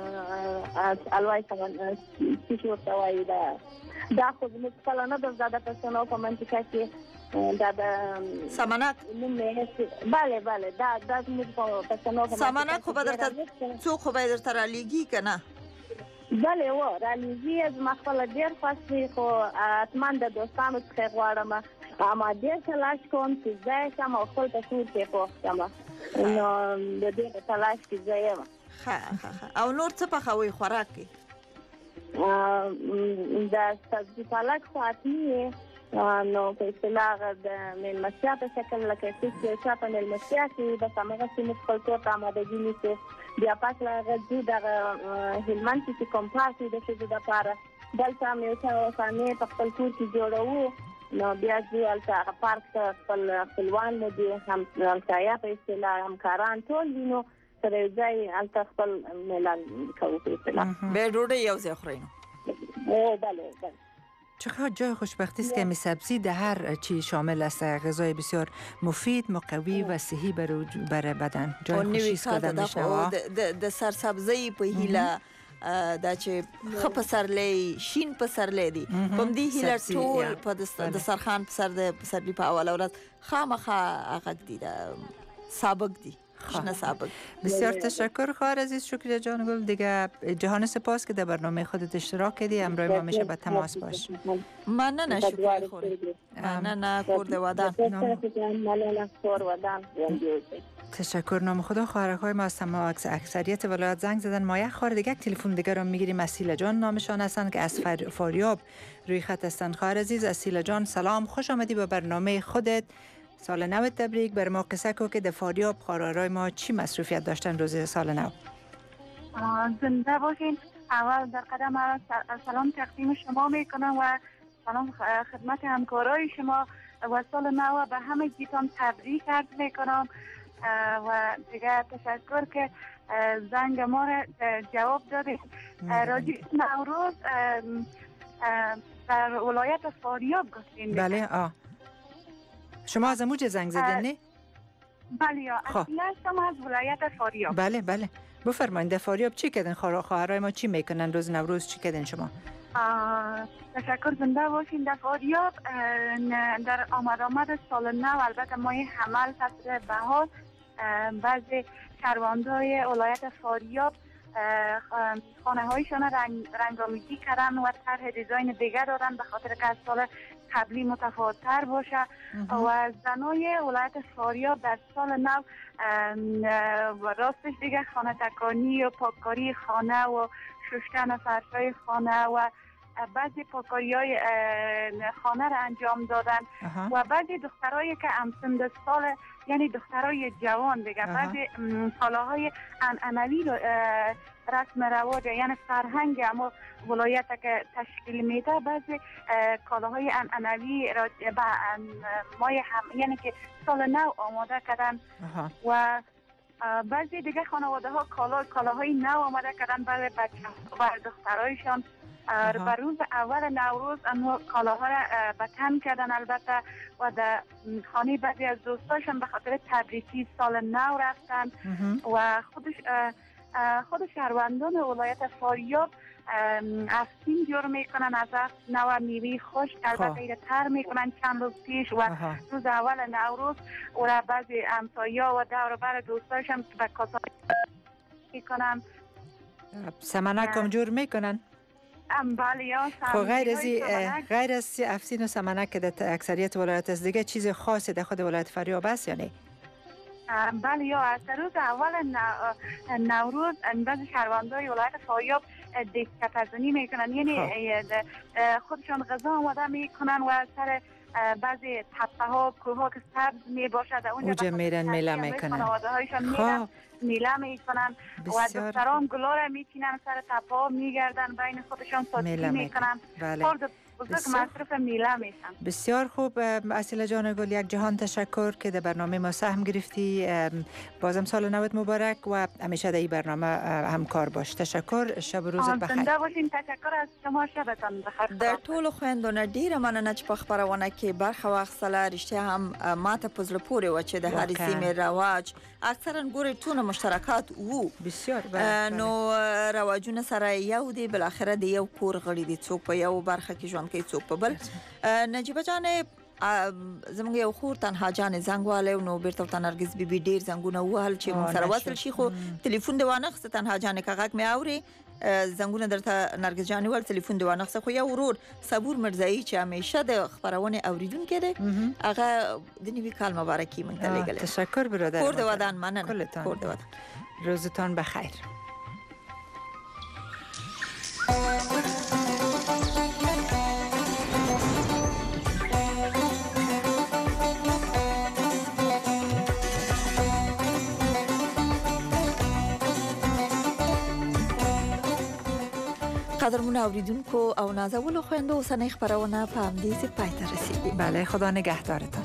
الوای څنګه چې ورته وایي دا دا خو موږ کله نه د زړه پښتنو په منځ کې دا د سمنک بله بله دا دا موږ په پښتنو په سمنک خو به درته څو خو به درته رالیږي کنه؟ بله و رالیږي از مخفل ډیر خوښي خو اتمن د دوستانو څخه غواړم اما ډیر تلاش کوم چې ځای سم او خپل تصویر کې پوښتم نو د دې تلاش کې ځای ها ها او نور څه په خوي خوراک کې دا سبزی پالک خاطی نو په اصطلاح د ملمستیا په شکل لکه چې په ملمستیا کې د سمغه سیمه خپل ته آمادګي نیسي بیا پاتله غږی د هلمند چې کوم پاتې د څه د لپاره دلته مې څو ثانیه په خپل کور کې جوړو نو بیا ځل پارک ته خپل خپلوان مو دي هم راځي په اصطلاح همکاران ټول نو سره ځای الته خپل ملان کوي په اصطلاح به ډوډۍ یو ځای خورئ او بله بله چقدر جای خوشبختی است که می سبزی در هر چی شامل است غذای بسیار مفید مقوی و صحی برای بدن جای خوشی است که میشنوا د سرسبزی په هیله دا چې خپ سرلې شین په سرلې دي په دې هیله ټول په د سرخان په سر د سرلی په اول ورځ خامخا هغه دي سابق دي خشنه سابق. بسیار تشکر خواهر عزیز. شکریه جان گل دیگه جهان سپاس که در برنامه خودت اشتراک کردی امروز ما میشه به تماس باش. من نه نه شکریه خوری نه نه کرد ودان تشکر نام خدا. خواهرهای ما از تمام اکثریت ولایت زنگ زدن. ما یک خواهر دیگه تلفن دیگه رو میگیریم. اسیلا جان نامشان هستند که از فاریاب روی خط هستند. خواهر عزیز اسیلا جان سلام، خوش آمدی به برنامه خودت. سال نو تبریک. بر ما قصه کو که در فاریاب خواهرای ما چی مصروفیت داشتن روز سال نو؟ زنده باشین. اول در قدم اول سلام تقدیم شما میکنم و سلام خدمت همکارای شما و سال نو به همه گیتان تبریک عرض میکنم و دیگه تشکر که زنگ ما را جواب دادید. راجع نوروز در ولایت فاریاب گفتین. بله آه شما از موج زنگ زدین نه؟ بله یا اصلا هستم از ولایت فاریاب. بله بله بفرمایید. در فاریاب چی کردن؟ خواهرای ما چی میکنن روز نوروز؟ چی کردن شما؟ تشکر زنده باشین. در فاریاب در آمد آمد سال نو البته ماه حمل فصل بهار بعضی شهروندای ولایت فاریاب خانه هایشان رنگ رنگامیزی کردن و طرح دیزاین دیگر دادن به خاطر که از سال قبلی متفاوت تر باشه و زنای ولایت فاریاب در سال نو راستش دیگه خانه تکانی و پاککاری خانه و شستن فرشای خانه و بعضی پاکاری های خانه را انجام دادن و بعضی دخترایی که همسن سال یعنی دخترای جوان دیگه بعضی کالاهای عنعنوی رسم رواج یعنی فرهنگ اما ولایت که تشکیل میده بعضی کالاهای عنعنوی را به مای هم یعنی که سال نو آماده کردن و بعضی دیگه خانواده ها کالا کالاهای نو آماده کردن برای بچه و دخترایشان. بر روز اول نوروز اما کالاها را به تن کردن البته و در خانه بعضی از دوستاشون به خاطر تبریکی سال نو رفتن و خودش خود شهروندان ولایت فاریاب افسین جور میکنن از افت نو میوه خوش البته غیر تر میکنن چند روز پیش و روز اول نوروز و را بعضی همسایا و دور بر دوستاشون به کاسا میکنن. سمنک هم جور میکنن؟ خب غیر از غیر از افسین و سمنک که در اکثریت ولایت است دیگه چیز خاصی در خود ولایت فاریاب است یا نه؟ بله یا از روز اول نوروز بعضی شهروندای ولایت فاریاب دکه پزنی میکنن یعنی خودشان غذا آماده میکنن و سر بعضی تپه ها کوه ها که سبز می باشد اونجا میرن میله میکنن خانواده هایشان میرن میله میکنن و دختران گلا را میچینن سر تپه ها میگردن بین خودشان سادگی میکنن. بله. مصرف میله میشن. بسیار خوب اصیل جان گل، یک جهان تشکر که در برنامه ما سهم گرفتی. بازم سال نوت مبارک و همیشه در این برنامه همکار باش. تشکر. شب و روزت بخیر. زنده باشین. تشکر از شما. شبتان بخیر. در ټولو خویندو ډیره مننه چې په خبرونه کې برخه واخیستله. رښتیا هم ماته په زړه پورې وه چې د هرې سیمې رواج اکثرا ګورې ټونه مشترکات وو. بسیار. نو رواجونه سره یو دي، بالاخره د یو کور غړي دي، څوک په یو برخه کې ژوند کوي څوک په بل. نجیبه جان زموږ یو خور تنها جان زنګ واله نو بیرته ورته نرګس بي بي ډیر زنګونه وهل چې موږ سره وصل شي خو ټلیفون دی وانخسته. تنها جان که غږ مې اوري زنګونه درته نرګس جان ول ټلیفون دی وانخسته. خو یو ورور صبور مرزایی چې همیشه د خبرونه اوریدونکو دی هغه د نوي کال مبارکي مونږ ته لګل. تشکر برادر. کور دی ودان مننه. کور دی ودان. روزتان بخیر. قدرمون اوریدونکو او نازولو خویندو اوسنۍ خبرونه په همدې ځای پای ته رسیدي. بله، خدا نگهدارتان.